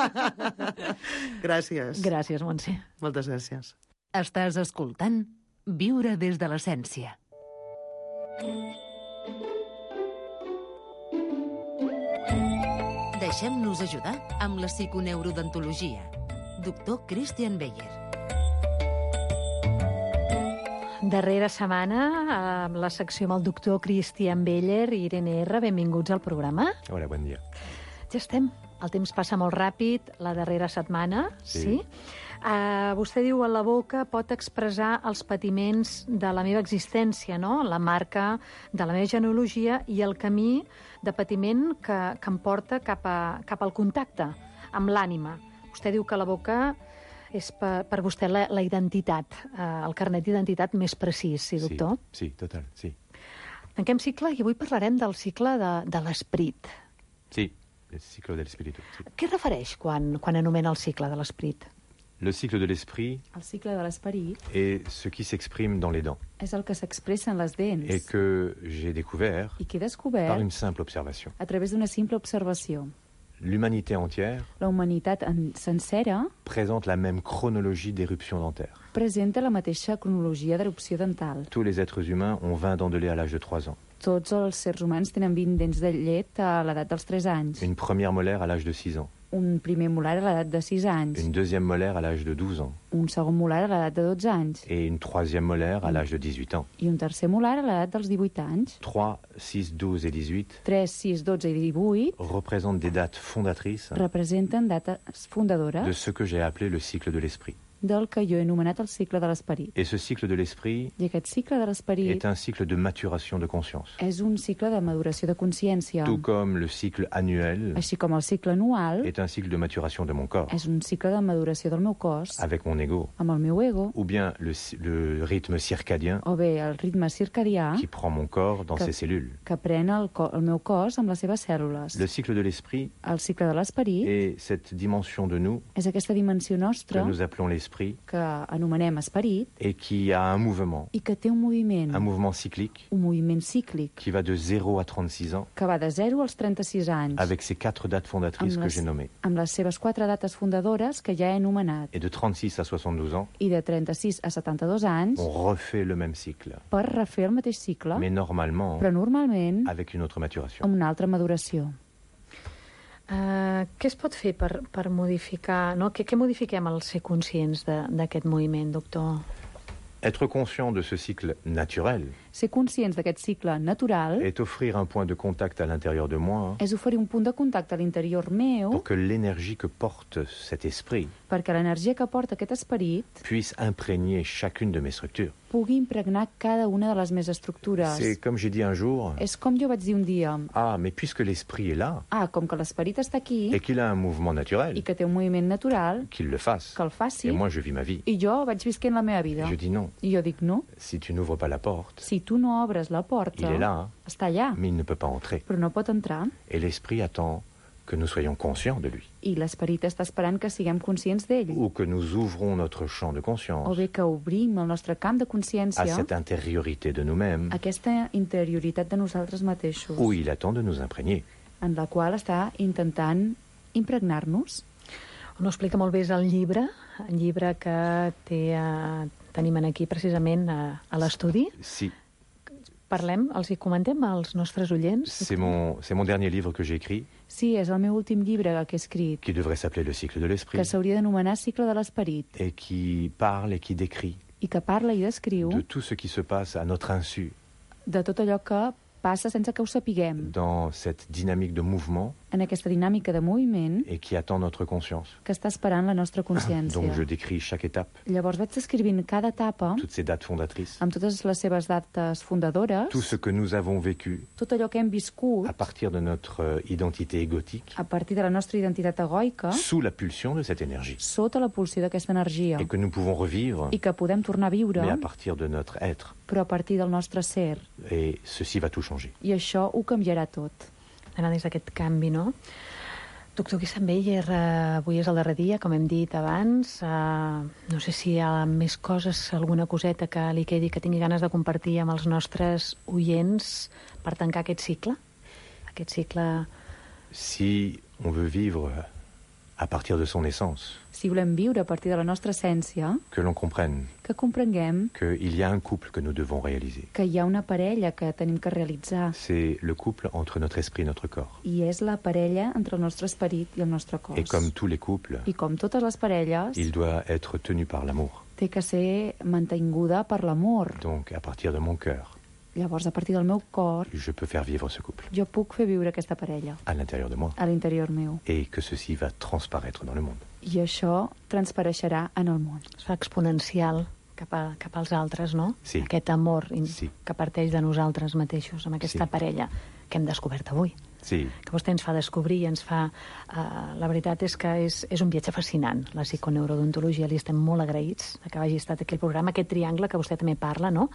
I: Gràcies.
F: Gràcies, Montse.
I: Moltes gràcies.
E: Estàs escoltant Viure des de l'essència. Deixem-nos ajudar amb la psiconeurodontologia. Doctor Christian Beyer.
F: Darrera setmana, amb la secció amb el doctor Christian Beyer i Irene R. Benvinguts al programa.
J: Hola, bon dia.
F: Ja estem. El temps passa molt ràpid, la darrera setmana, sí? Vostè diu que la boca pot expressar els patiments de la meva existència, no? La marca de la meva genealogia i el camí de patiment que em porta cap al contacte amb l'ànima. Vostè diu que la boca és per vostè la identitat, el carnet d'identitat més precís, sí, doctor?
J: Sí, total, sí.
F: Tanquem cicle i avui parlarem del cicle de l'esperit.
J: Sí, el cicle de l'espíritu. Sí.
F: Què refereix quan anomena el cicle de l'esperit?
J: Le cycle de l'esprit
K: El cicle de l'esperit
J: est ce qui s'exprime dans les dents
K: és el que s'expressa en les dents
J: et que j'ai découvert
K: i que he
J: par
K: descobert
J: une simple observation.
K: a través d'una simple observació.
J: L'humanité entière
K: La humanitat sencera
J: présente la même chronologie d'éruption dentaire.
K: presenta la mateixa cronologia d'erupció dental.
J: Tous les êtres humains ont 20 dents de lait à l'âge de 3 ans.
K: Tots els sers humans tenen 20 dents de llet a l'edat dels 3 anys.
J: Une première molaire à l'âge de 6 ans.
K: Un primer molar a l'edat de 6 anys.
J: Une deuxième molaire à l'âge de 12 ans.
K: Un segon molar a l'edat de 12 anys.
J: Et une troisième molaire à l'âge de 18 ans.
K: I un tercer molar a l'edat dels 18 anys.
J: 3, 6, 12 et 18
K: 3, 6, 12 i 18
J: représentent des dates fondatrices
K: representen dates fundadores
J: de ce que j'ai appelé le cycle de l'esprit.
K: del que jo he anomenat el cicle de l'esperit.
J: Et ce cycle de l'esprit
K: I aquest cicle de l'esperit
J: est un cycle de maturation de conscience.
K: és un cicle de maduració de consciència.
J: Tout comme le cycle annuel
K: Així com el cicle anual
J: est un cycle de maturation de mon corps,
K: és un cicle de maduració del meu cos,
J: avec mon ego,
K: amb el meu ego,
J: ou bien le rythme circadien
K: o bé el ritme circadià
J: qui prend mon corps dans
K: que-
J: ses cellules.
K: que pren el meu cos amb les seves cèl·lules.
J: Le cycle de l'esprit
K: El cicle de l'esperit
J: est cette dimension de nous
K: és aquesta dimensió
J: que
K: nostra
J: nous appelons l'esprit
K: que anomenem esperit
J: et qui a un mouvement
K: i que té un moviment
J: cyclique
K: cíclic
J: qui va de 0 à 36 ans
K: que va de 0 als 36 anys
J: avec ces 4 dates fondatrices que j'ai nommées.
K: amb les seves 4 dates fundadores que ja he anomenat.
J: Et de 36 à 72 ans,
K: I de 36 a 72 anys
J: on refait le même cycle,
K: per refer el mateix cicle,
J: mais normalement
K: però normalment
J: avec une autre maturation.
K: amb una altra maduració.
F: Què es pot fer per modificar, no? Què modifiquem al ser conscients d'aquest moviment, doctor?
J: Être conscient de ce cycle naturel
K: Ser conscients d'aquest cicle natural
J: est offrir un point de contact à l'intérieur de moi
K: és oferir un punt de contacte a l'interior meu
J: pour que l'énergie que porte cet esprit
K: perquè l'energia que porta aquest esperit
J: puisse imprégner chacune de mes structures.
K: pugui impregnar cada una de les meves estructures.
J: C'est comme j'ai dit un jour,
K: És com jo vaig dir un dia,
J: ah, mais puisque l'esprit est là
K: com que l'esperit està aquí
J: et qu'il a un mouvement
K: i
J: naturel,
K: que té un moviment natural,
J: qu'il le fasse.
K: que el faci,
J: Et moi, je vis ma vie.
K: i jo vaig visquent la meva vida.
J: Je dis non.
K: I jo dic no,
J: Si tu n'ouvres pas la porte,
K: si tu no obres la porta,
J: il est là,
K: està allà,
J: mais il ne peut pas entrer.
K: però no pot entrar.
J: Et l'esprit attend que nous soyons conscients de lui,
K: I l'esperit està esperant que siguem conscients d'ell,
J: ou que nous ouvrons notre champ de conscience
K: o bé que obrim el nostre camp de
J: à
K: consciència
J: cette intériorité de nous-mêmes,
K: a aquesta interioritat de nosaltres mateixos,
J: où il attend de nous imprégner.
K: en la qual està intentant impregnar-nos.
F: On ho explica molt bé és el llibre que tenim aquí precisament a l'estudi.
J: Si,
F: Parlem, els hi comentem als nostres oients.
J: c'est mon dernier livre que j'ai écrit,
K: Sí, és el meu últim llibre que he escrit,
J: qui devrait s'appeler Le cycle de l'esprit,
K: que s'hauria d'anomenar Cicle de l'esperit,
J: et qui parle et qui décrit
K: i que parla i descriu
J: de tout ce qui se passe à notre insu
K: de tot allò que passa sense que ho sapiguem,
J: dans cette dynamique de mouvement
K: en aquesta dinàmica de moviment
J: et qui attend notre conscience.
K: que està esperant la nostra consciència.
J: Donc je décris chaque étape,
K: Llavors vaig descrivint cada etapa,
J: toutes ces dates fondatrices,
K: amb totes les seves dates fundadores,
J: tout ce que nous avons vécu
K: tot allò que hem viscut
J: à partir de notre identité égotique,
K: a partir de la nostra identitat egoica,
J: sous la pulsion de cette énergie,
K: sota la pulsió d'aquesta energia,
J: et que nous pouvons revivre,
K: i que podem tornar a viure,
J: mais à partir de notre être.
K: però a partir del nostre ser.
J: Et ceci va tout changer.
K: I això ho canviarà tot.
F: Anar des d'aquest canvi, no? Doctor Guissam Beyer, avui és el darrer dia, com hem dit abans. No sé si hi ha més coses, alguna coseta que li quedi, que tingui ganes de compartir amb els nostres oients per tancar aquest cicle? Aquest cicle...
J: Si on veut vivre à partir de son essence,
K: Si volem viure a partir de la nostra essència,
J: que l'on comprenne
K: que comprenguem
J: qu'il y a un couple que nous devons réaliser.
K: que hi ha una parella que tenim que realitzar,
J: C'est le couple entre notre esprit et notre corps.
K: i és la parella entre el nostre esperit i el nostre cos.
J: Et comme tous les couples,
K: I com totes les parelles,
J: il doit être tenu par l'amour.
K: té que ser mantinguda per l'amor.
J: Donc à partir de mon cœur,
K: Llavors, a partir del meu cor,
J: je peux faire vivre ce couple
K: jo puc fer viure aquesta parella
J: à l'intérieur de moi.
K: a l'interior meu.
J: Et que ceci va transparaître dans le monde.
K: I això transpareixerà en el món.
F: Es fa exponencial cap als altres, no?
J: Sí.
F: Aquest amor
J: Sí.
F: que parteix de nosaltres mateixos, amb aquesta
J: Sí.
F: parella que hem descobert avui.
J: Sí,
F: Que vostè ens fa descobrir, ens fa... la veritat és que és un viatge fascinant, la psiconeurodontologia. Li estem molt agraïts que hagi estat aquí al programa, aquest triangle que vostè també parla, no?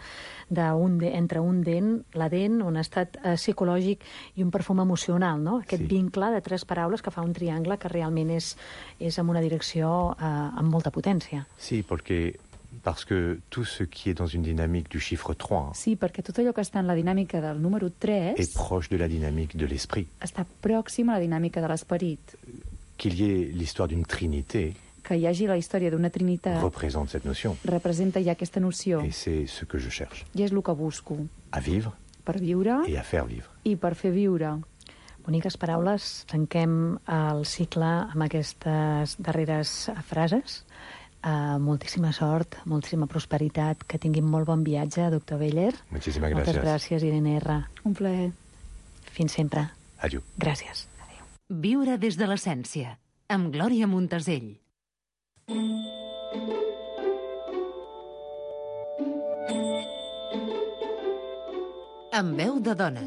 F: Entre un dent, la dent, un estat psicològic i un perfum emocional, no? Aquest
J: Sí.
F: vincle de tres paraules que fa un triangle que realment és en una direcció amb molta potència.
J: si, parce que tout ce qui est dans une dynamique du chiffre 3
K: Sí, perquè tot allò que està en la dinàmica del número 3
J: est proche de la dynamique de l'esprit.
K: està pròxim a la dinàmica de l'esperit.
J: Qu'il y ait l'histoire d'une trinité
K: Que hi hagi la història d'una trinitat
J: représente cette notion.
K: representa ja aquesta noció,
J: Et c'est ce que je cherche.
K: i és el que busco,
J: À vivre
K: per viure
J: et à faire vivre.
K: i per fer viure.
F: Boniques paraules. Tanquem el cicle amb aquestes darreres frases. Moltíssima sort, moltíssima prosperitat, que tinguin molt bon viatge, doctor Beyer.
J: Muchísimas
F: Moltes
J: gracias.
F: gràcies, Irene R.
K: Un plaer.
F: Fins sempre.
J: Adiós.
F: Gràcies.
E: Viure des de l'essència, amb Glòria Montesell. Amb veu de dona.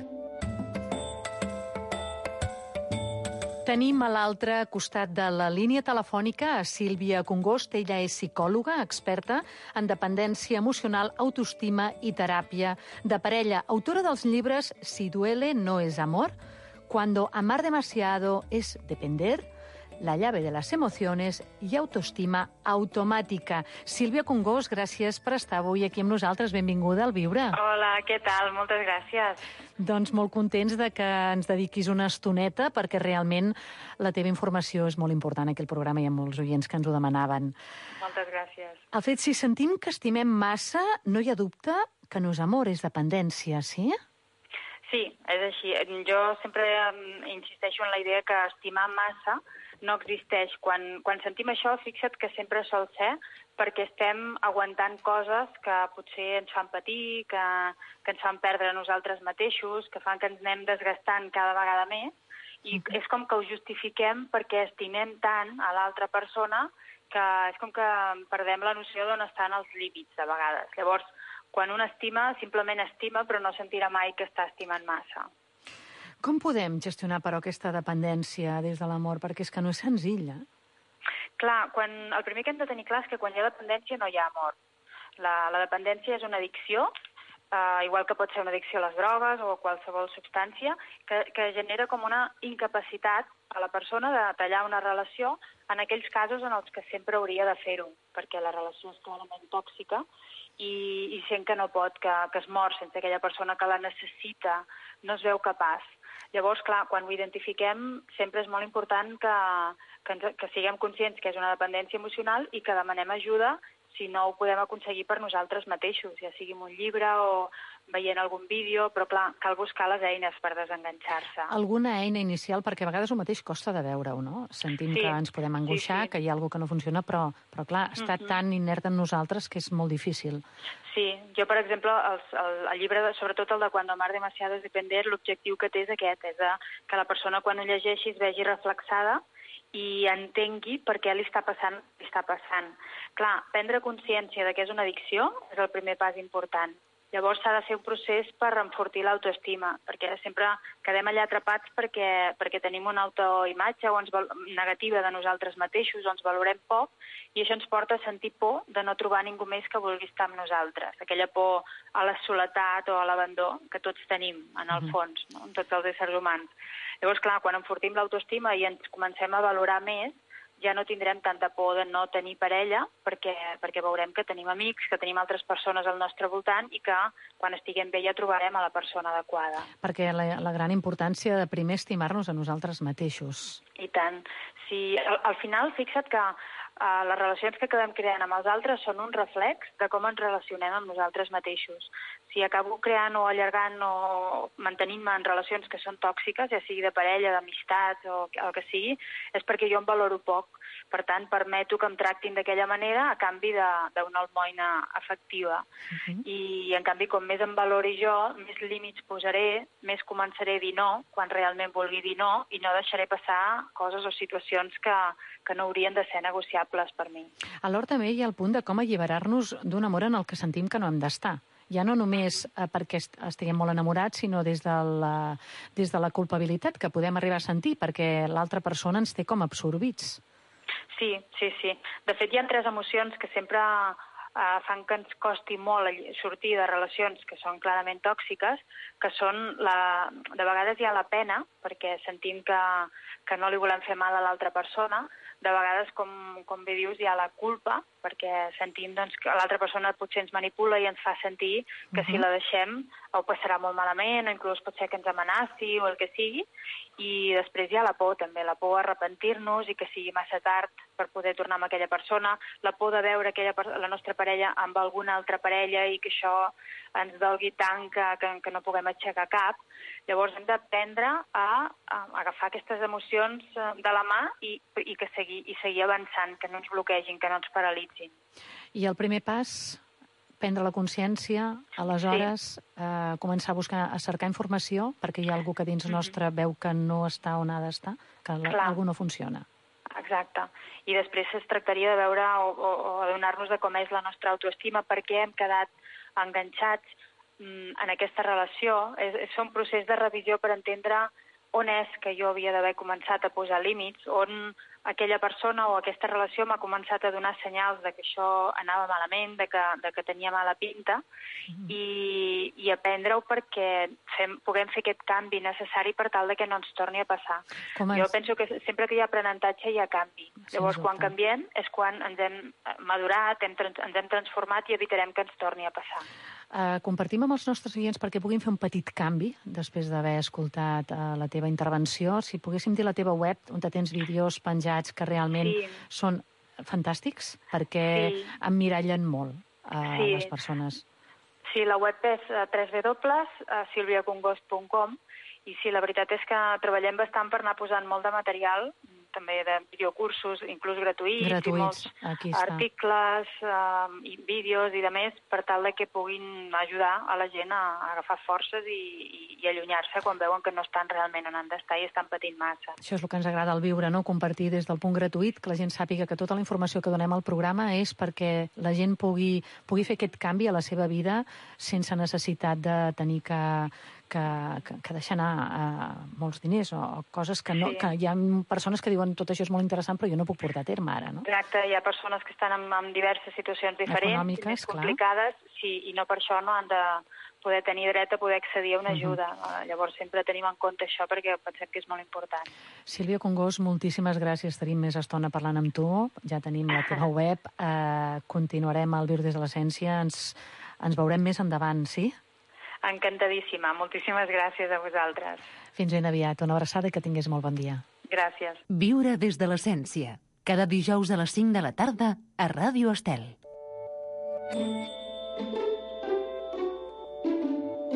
F: Tenim a l'altre costat de la línia telefònica a Sílvia Congost. Ella és psicòloga, experta en dependència emocional, autoestima i teràpia de parella. Autora dels llibres Si duele no es amor, Cuando amar demasiado es depender, La llave de las emociones i autoestima automàtica. Sílvia Congost, gràcies per estar avui aquí amb nosaltres. Benvinguda al Viure.
L: Hola, què tal? Moltes gràcies.
F: Doncs molt contents de que ens dediquis una estoneta, perquè realment la teva informació és molt important aquí al programa. Hi ha molts oients que ens ho demanaven.
L: Moltes gràcies.
F: El fet, si sentim que estimem massa, no hi ha dubte que no és amor, és dependència, sí?
L: Sí, és així. Jo sempre insisteixo en la idea que estimar massa no existeix. Quan sentim això, fixa't que sempre sol ser perquè estem aguantant coses que potser ens fan patir, que ens fan perdre nosaltres mateixos, que fan que ens anem desgastant cada vegada més, i és com que ho justifiquem perquè estimem tant a l'altra persona que és com que perdem la noció d'on estan els límits, de vegades. Llavors, quan un estima, simplement estima, però no sentirà mai que està estimant massa.
F: Com podem gestionar, però, aquesta dependència des de l'amor? Perquè és que no és senzill, eh?
L: Clar, el primer que hem de tenir clar és que quan hi ha dependència no hi ha amor. La dependència és una addicció, igual que pot ser una addicció a les drogues o a qualsevol substància, que genera com una incapacitat a la persona de tallar una relació en aquells casos en els que sempre hauria de fer-ho, perquè la relació és clarament tòxica i sent que no pot, que es mor sense aquella persona que la necessita, no es veu capaç. Llavors, clar, quan ho identifiquem, sempre és molt important que siguem conscients que és una dependència emocional i que demanem ajuda si no ho podem aconseguir per nosaltres mateixos, ja sigui amb un llibre o veient algun vídeo, però clar, cal buscar les eines per desenganxar-se.
F: Alguna eina inicial, perquè a vegades el mateix costa de veure-ho, no? Sentim que ens podem angoixar, que hi ha alguna que no funciona, però clar, està tan inert en nosaltres que és molt difícil.
L: Sí, jo, per exemple, el llibre, sobretot el de Cuando amar demasiado es depender, l'objectiu que té és aquest, és que la persona quan ho llegeixi es vegi reflexada i entengui per què li està passant. Clar, prendre consciència de que és una addicció és el primer pas important. Llavors s'ha de fer un procés per enfortir l'autoestima, perquè sempre quedem allà atrapats perquè tenim una autoimatge negativa de nosaltres mateixos, o ens valorem poc, i això ens porta a sentir por de no trobar ningú més que vulgui estar amb nosaltres. Aquella por a la soledat o a l'abandó que tots tenim, en el fons, no? En tots els éssers humans. Llavors, clar, quan enfortim l'autoestima i ens comencem a valorar més, ja no tindrem tanta por de no tenir parella, perquè veurem que tenim amics, que tenim altres persones al nostre voltant i que quan estiguem bé ja trobarem a la persona adequada.
F: Perquè la gran importància de primer estimar-nos a nosaltres mateixos.
L: I tant. Sí, al final, fixa't que les relacions que acabem creant amb els altres són un reflex de com ens relacionem amb nosaltres mateixos. Si acabo creant o allargant o mantenint-me en relacions que són tòxiques, ja sigui de parella, d'amistat o el que sigui, és perquè jo em valoro poc. Per tant, permeto que em tractin d'aquella manera a canvi d'una almoina afectiva. I, en canvi, com més em valori jo, més límits posaré, més començaré a dir no, quan realment vulgui dir no, i no deixaré passar coses o situacions que no haurien de ser negociables per mi.
F: Alhora també hi ha el punt de com alliberar-nos d'un amor en el que sentim que no hem d'estar. Ja no només perquè estiguem molt enamorats, sinó des de la culpabilitat que podem arribar a sentir, perquè l'altra persona ens té com absorbits.
L: Sí. De fet, hi ha 3 emocions que sempre fan que ens costi molt sortir de relacions que són clarament tòxiques, que són, de vegades hi ha la pena, perquè sentim que no li volem fer mal a l'altra persona. De vegades, com bé dius, hi ha la culpa, perquè sentim que l'altra persona potser ens manipula i ens fa sentir que si la deixem ho passarà molt malament, o inclús pot ser que ens amenaci o el que sigui. I després hi ha la por, també, la por a arrepentir-nos i que sigui massa tard per poder tornar amb aquella persona, la por de veure la nostra parella amb alguna altra parella i que això ens dolgui tant que no puguem aixecar cap. Llavors hem d'aprendre a agafar aquestes emocions de la mà i seguir avançant, que no ens bloquegin, que no ens paralitzin.
F: I el primer pas, prendre la consciència, aleshores començar a cercar informació, perquè hi ha algú que dins nostre veu que no està on ha d'estar, que algú no funciona.
L: Exacte. I després es tractaria de veure o adonar-nos de com és la nostra autoestima, per què hem quedat enganxats en aquesta relació. És un procés de revisió per entendre on és que jo havia d'haver començat a posar límits, on aquella persona o aquesta relació m'ha començat a donar senyals de que això anava malament, de que tenia mala pinta, i aprendre-ho perquè puguem fer aquest canvi necessari per tal de que no ens torni a passar. Jo penso que sempre que hi ha aprenentatge hi ha canvi. Llavors, quan canviem és quan ens hem madurat, ens hem transformat i evitarem que ens torni a passar.
F: Compartim amb els nostres clients perquè puguin fer un petit canvi després d'haver escoltat la teva intervenció. Si poguéssim dir la teva web, on tens vídeos penjats que realment són fantàstics, perquè emmirallen molt les persones.
L: Sí, la web és www.silviacongost.com i sí, la veritat és que treballem bastant per anar posant molt de material, també de videocursos, inclús gratuïts i molts articles i vídeos i de més, per tal que puguin ajudar a la gent a agafar forces i allunyar-se quan veuen que no estan realment on han d'estar i estan patint massa.
F: Això és el que ens agrada al Viure, no? Compartir des del punt gratuït, que la gent sàpiga que tota la informació que donem al programa és perquè la gent pugui fer aquest canvi a la seva vida sense necessitat de tenir que deixar anar molts diners o coses que no, que hi ha persones que diuen tot això és molt interessant però jo no puc portar a terme ara, no?
L: Exacte, hi ha persones que estan en diverses situacions diferents, més complicades, i no per això no han de poder tenir dret a poder accedir a una ajuda. Llavors sempre tenim en compte això perquè pensem que és molt important.
F: Sílvia Congost, moltíssimes gràcies. Tenim més estona parlant amb tu. Ja tenim la teva web. Continuarem al Viure des de l'Essència. Ens veurem més endavant, sí?
L: Encantadíssima. Moltíssimes gràcies a vosaltres.
F: Fins ben aviat. Una abraçada i que tingués molt bon dia.
L: Gràcies.
E: Viure des de l'Essència. Cada dijous a les 5 de la tarda a Ràdio Estel.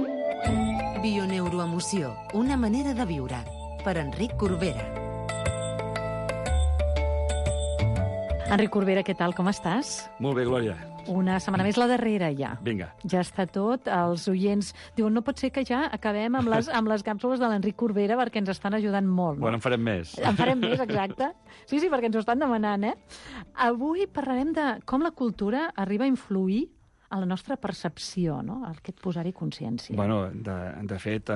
E: Radioemoció, una manera de viure. Per Enric Corbera.
F: Enric Corbera, què tal? Com estàs?
M: Molt bé, Glòria.
F: Una setmana més, la darrera, ja.
M: Vinga.
F: Ja està tot. Els oients diuen, no pot ser que ja acabem amb les càpsules de l'Enric Corbera perquè ens estan ajudant molt. No?
M: Bueno, en farem més.
F: En farem més, exacte. Sí, perquè ens ho estan demanant, eh? Avui parlarem de com la cultura arriba a influir a la nostra percepció, no? Aquest posar-hi consciència.
M: Bueno, de fet,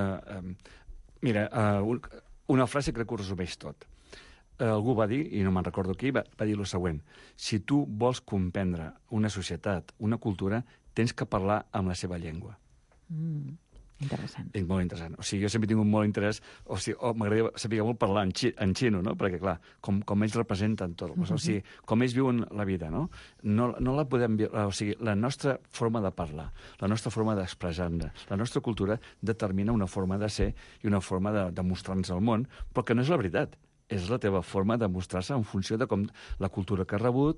M: mira, una frase crec que ho resumeix tot. Algú va dir, i no me'n recordo qui, va dir el següent: si tu vols comprendre una societat, una cultura, tens que parlar amb la seva llengua.
F: Interessant.
M: És molt interessant. O sigui, jo sempre he tingut molt interès, m'agradaria saber molt parlar en xino, no? Perquè, clar, com ells representen tot, o sigui, com ells viuen la vida, no? No la podem... O sigui, la nostra forma de parlar, la nostra forma d'expressar-nos, la nostra cultura determina una forma de ser i una forma de mostrar-nos al món, però que no és la veritat. És la teva forma de mostrar-se en funció de com la cultura que has rebut,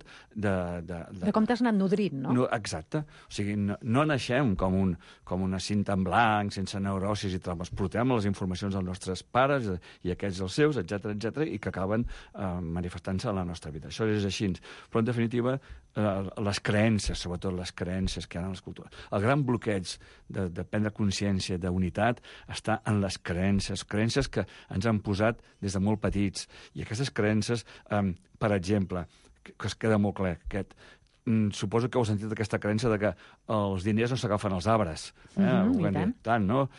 F: de com t'has anat nodrint, no?
M: Exacte. O sigui, no naixem com una cinta en blanc, sense neurosis i traumes. Portem les informacions dels nostres pares i aquests els seus, etc i que acaben manifestant-se a la nostra vida. Això és així. Però, en definitiva, les creences, sobretot les creences que hi ha en les cultures. El gran bloqueig de prendre consciència d'unitat està en les creences que ens han posat des de molt petits. I aquestes creences, per exemple, que es queda molt clar, suposo que heu sentit aquesta creença de que els diners no s'agafen als arbres. Tant, no?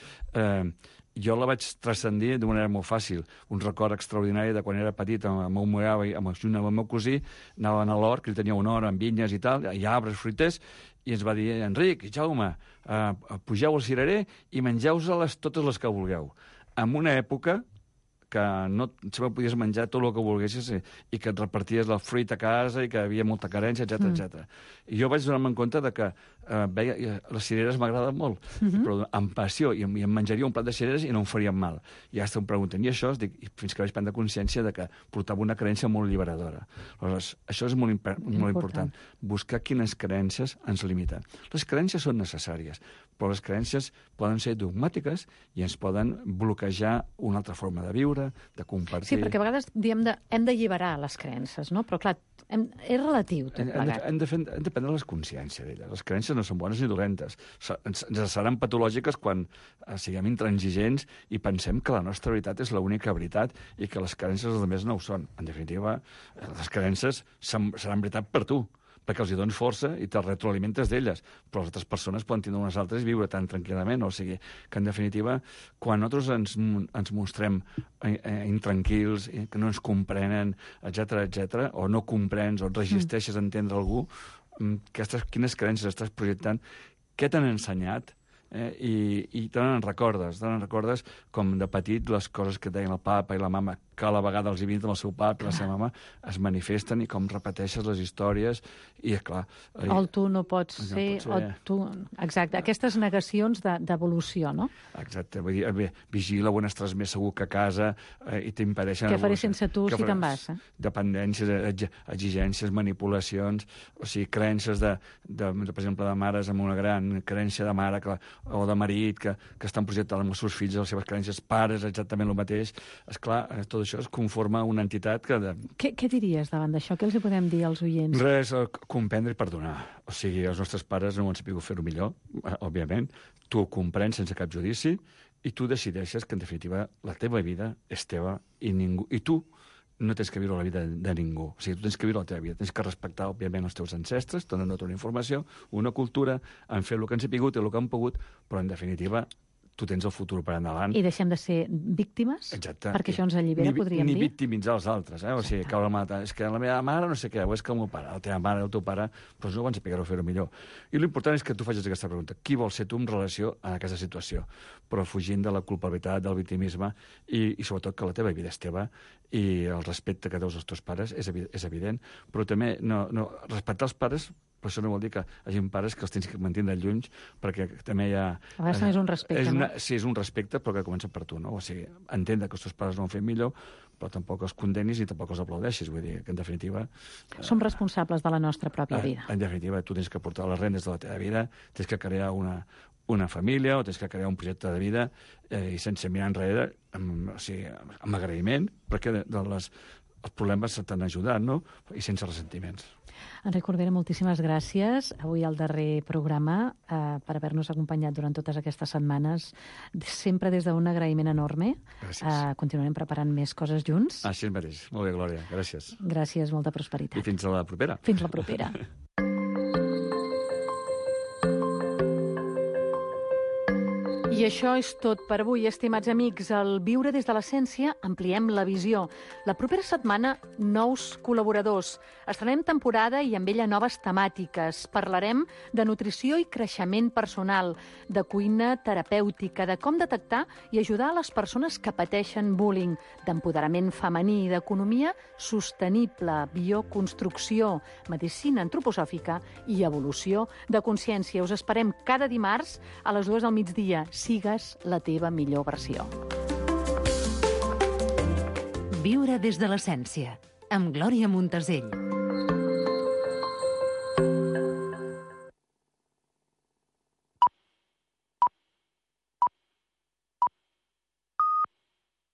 M: Jo la vaig transcendir d'una manera molt fàcil. Un record extraordinari de quan era petit, amb el meu avi, amb el meu cosí, anaven a l'hort, que ell tenia un hort amb vinyes i tal, hi ha arbres fruiters, i ens va dir: Enric, Jaume, pugeu al cirerer i mengeu-se-les totes les que vulgueu. En una època que no sempre podies menjar tot el que volguessis i que et reparties la fruita a casa i que hi havia molta carència, etc. I jo vaig donar-me en compte de que les cireres m'agraden molt, però amb passió, i em menjaria un plat de cireres i no em farien mal. I ara em pregunten, i això? Fins que vaig prendre consciència de que portava una creença molt alliberadora. Aleshores, això és molt important. Buscar quines creences ens limiten. Les creences són necessàries, però les creences poden ser dogmàtiques i ens poden bloquejar una altra forma de viure, de compartir...
F: Sí, perquè a vegades diem hem d'alliberar les creences, no? Però, clar, és relatiu tot plegat.
M: Hem de prendre les consciències d'elles. Les creences no són bones ni dolentes. Ens seran patològiques quan siguem intransigents i pensem que la nostra veritat és l'única veritat i que les creences dels altres no ho són. En definitiva, les creences seran veritat per tu, perquè els hi dones força i te retroalimentes d'elles, però les altres persones poden tindre unes altres i viure tan tranquil·lament. O sigui, que en definitiva, quan nosaltres ens mostrem intranquils, que no ens comprenen, etc, o no comprens o et resisteixes a entendre algú, quines creences estàs projectant, què t'han ensenyat, i te n'en recordes com de petit les coses que deien el papa i la mama, que a la vegada els hi vint amb el seu papa i la seva mama, es manifesten i com repeteixes les històries i, clar...
F: El tu no pots ser, o tu... Exacte, aquestes negacions d'evolució, no?
M: Exacte, vull dir, vigila on estàs més segur que a casa i t'impedeixen...
F: Què faré sense tu si te'n vas?
M: Dependències, exigències, manipulacions, o sigui, creences per exemple, de mares amb una gran creença de mare o de marit que estan projectant amb els seus fills les seves creences, pares, exactament el mateix. Esclar, tot això es conforma una entitat que...
F: Què diries davant d'això? Què els hi podem dir als oients?
M: Res, comprendre i perdonar. O sigui, els nostres pares no han sabut fer-ho millor, òbviament. Tu ho comprens sense cap judici i tu decideixes que, en definitiva, la teva vida és teva i tu no tens que viure la vida de ningú. O sigui, tu tens que viure la teva vida. Tens que respectar, òbviament, els teus ancestres, donen tota una informació, una cultura, han fet el que han sabut i el que han pogut, però, en definitiva, tu tens el futur per endavant.
F: I deixem de ser víctimes?
M: Exacte.
F: Perquè això ens allibera, podríem dir?
M: Ni victimitzar els altres, O sigui, caure la mata. És que la meva mare no sé què, o és que el meu pare, la teva mare, el teu pare, doncs no van saber fer-ho millor. I l'important és que tu facis aquesta pregunta. Qui vols ser tu en relació a aquesta situació? Però fugint de la culpabilitat, del victimisme i sobretot que la teva vida és teva i el respecte que deus als teus pares és evident, però també respectar els pares però això no vol dir que hi hagi pares que els tens que mantenir lluny, perquè també hi ha...
F: A vegades és un respecte, no?
M: Sí, és un respecte, però que comença per tu, no? O sigui, entendre que els teus pares no ho han fet millor, però tampoc els condenis i tampoc els aplaudeixis. Vull dir que, en definitiva...
F: Som responsables de la nostra pròpia vida.
M: En definitiva, tu tens que portar les rendes de la teva vida, tens que crear una família o tens que crear un projecte de vida i sense mirar enrere, amb agraïment, perquè els problemes t'han ajudat, no? I sense ressentiments.
F: Enric Corbera, moltíssimes gràcies. Avui al darrer programa per haver-nos acompanyat durant totes aquestes setmanes, sempre des d'un agraïment enorme.
M: Gràcies.
F: Continuarem preparant més coses junts.
M: Així mateix. Molt bé, Glòria. Gràcies.
F: Gràcies, molta prosperitat.
M: I fins a la propera.
F: Fins la propera. I això és tot per avui, estimats amics. Al Viure des de l'Essència ampliem la visió. La propera setmana, nous col·laboradors. Estrenem temporada i amb ella noves temàtiques. Parlarem de nutrició i creixement personal, de cuina terapèutica, de com detectar i ajudar a les persones que pateixen bullying, d'empoderament femení, d'economia sostenible, bioconstrucció, medicina antroposòfica i evolució de consciència. Us esperem cada dimarts a les 2 del migdia. Sigues la teva millor versió.
E: Viure des de l'Essència, amb Glòria Montesell.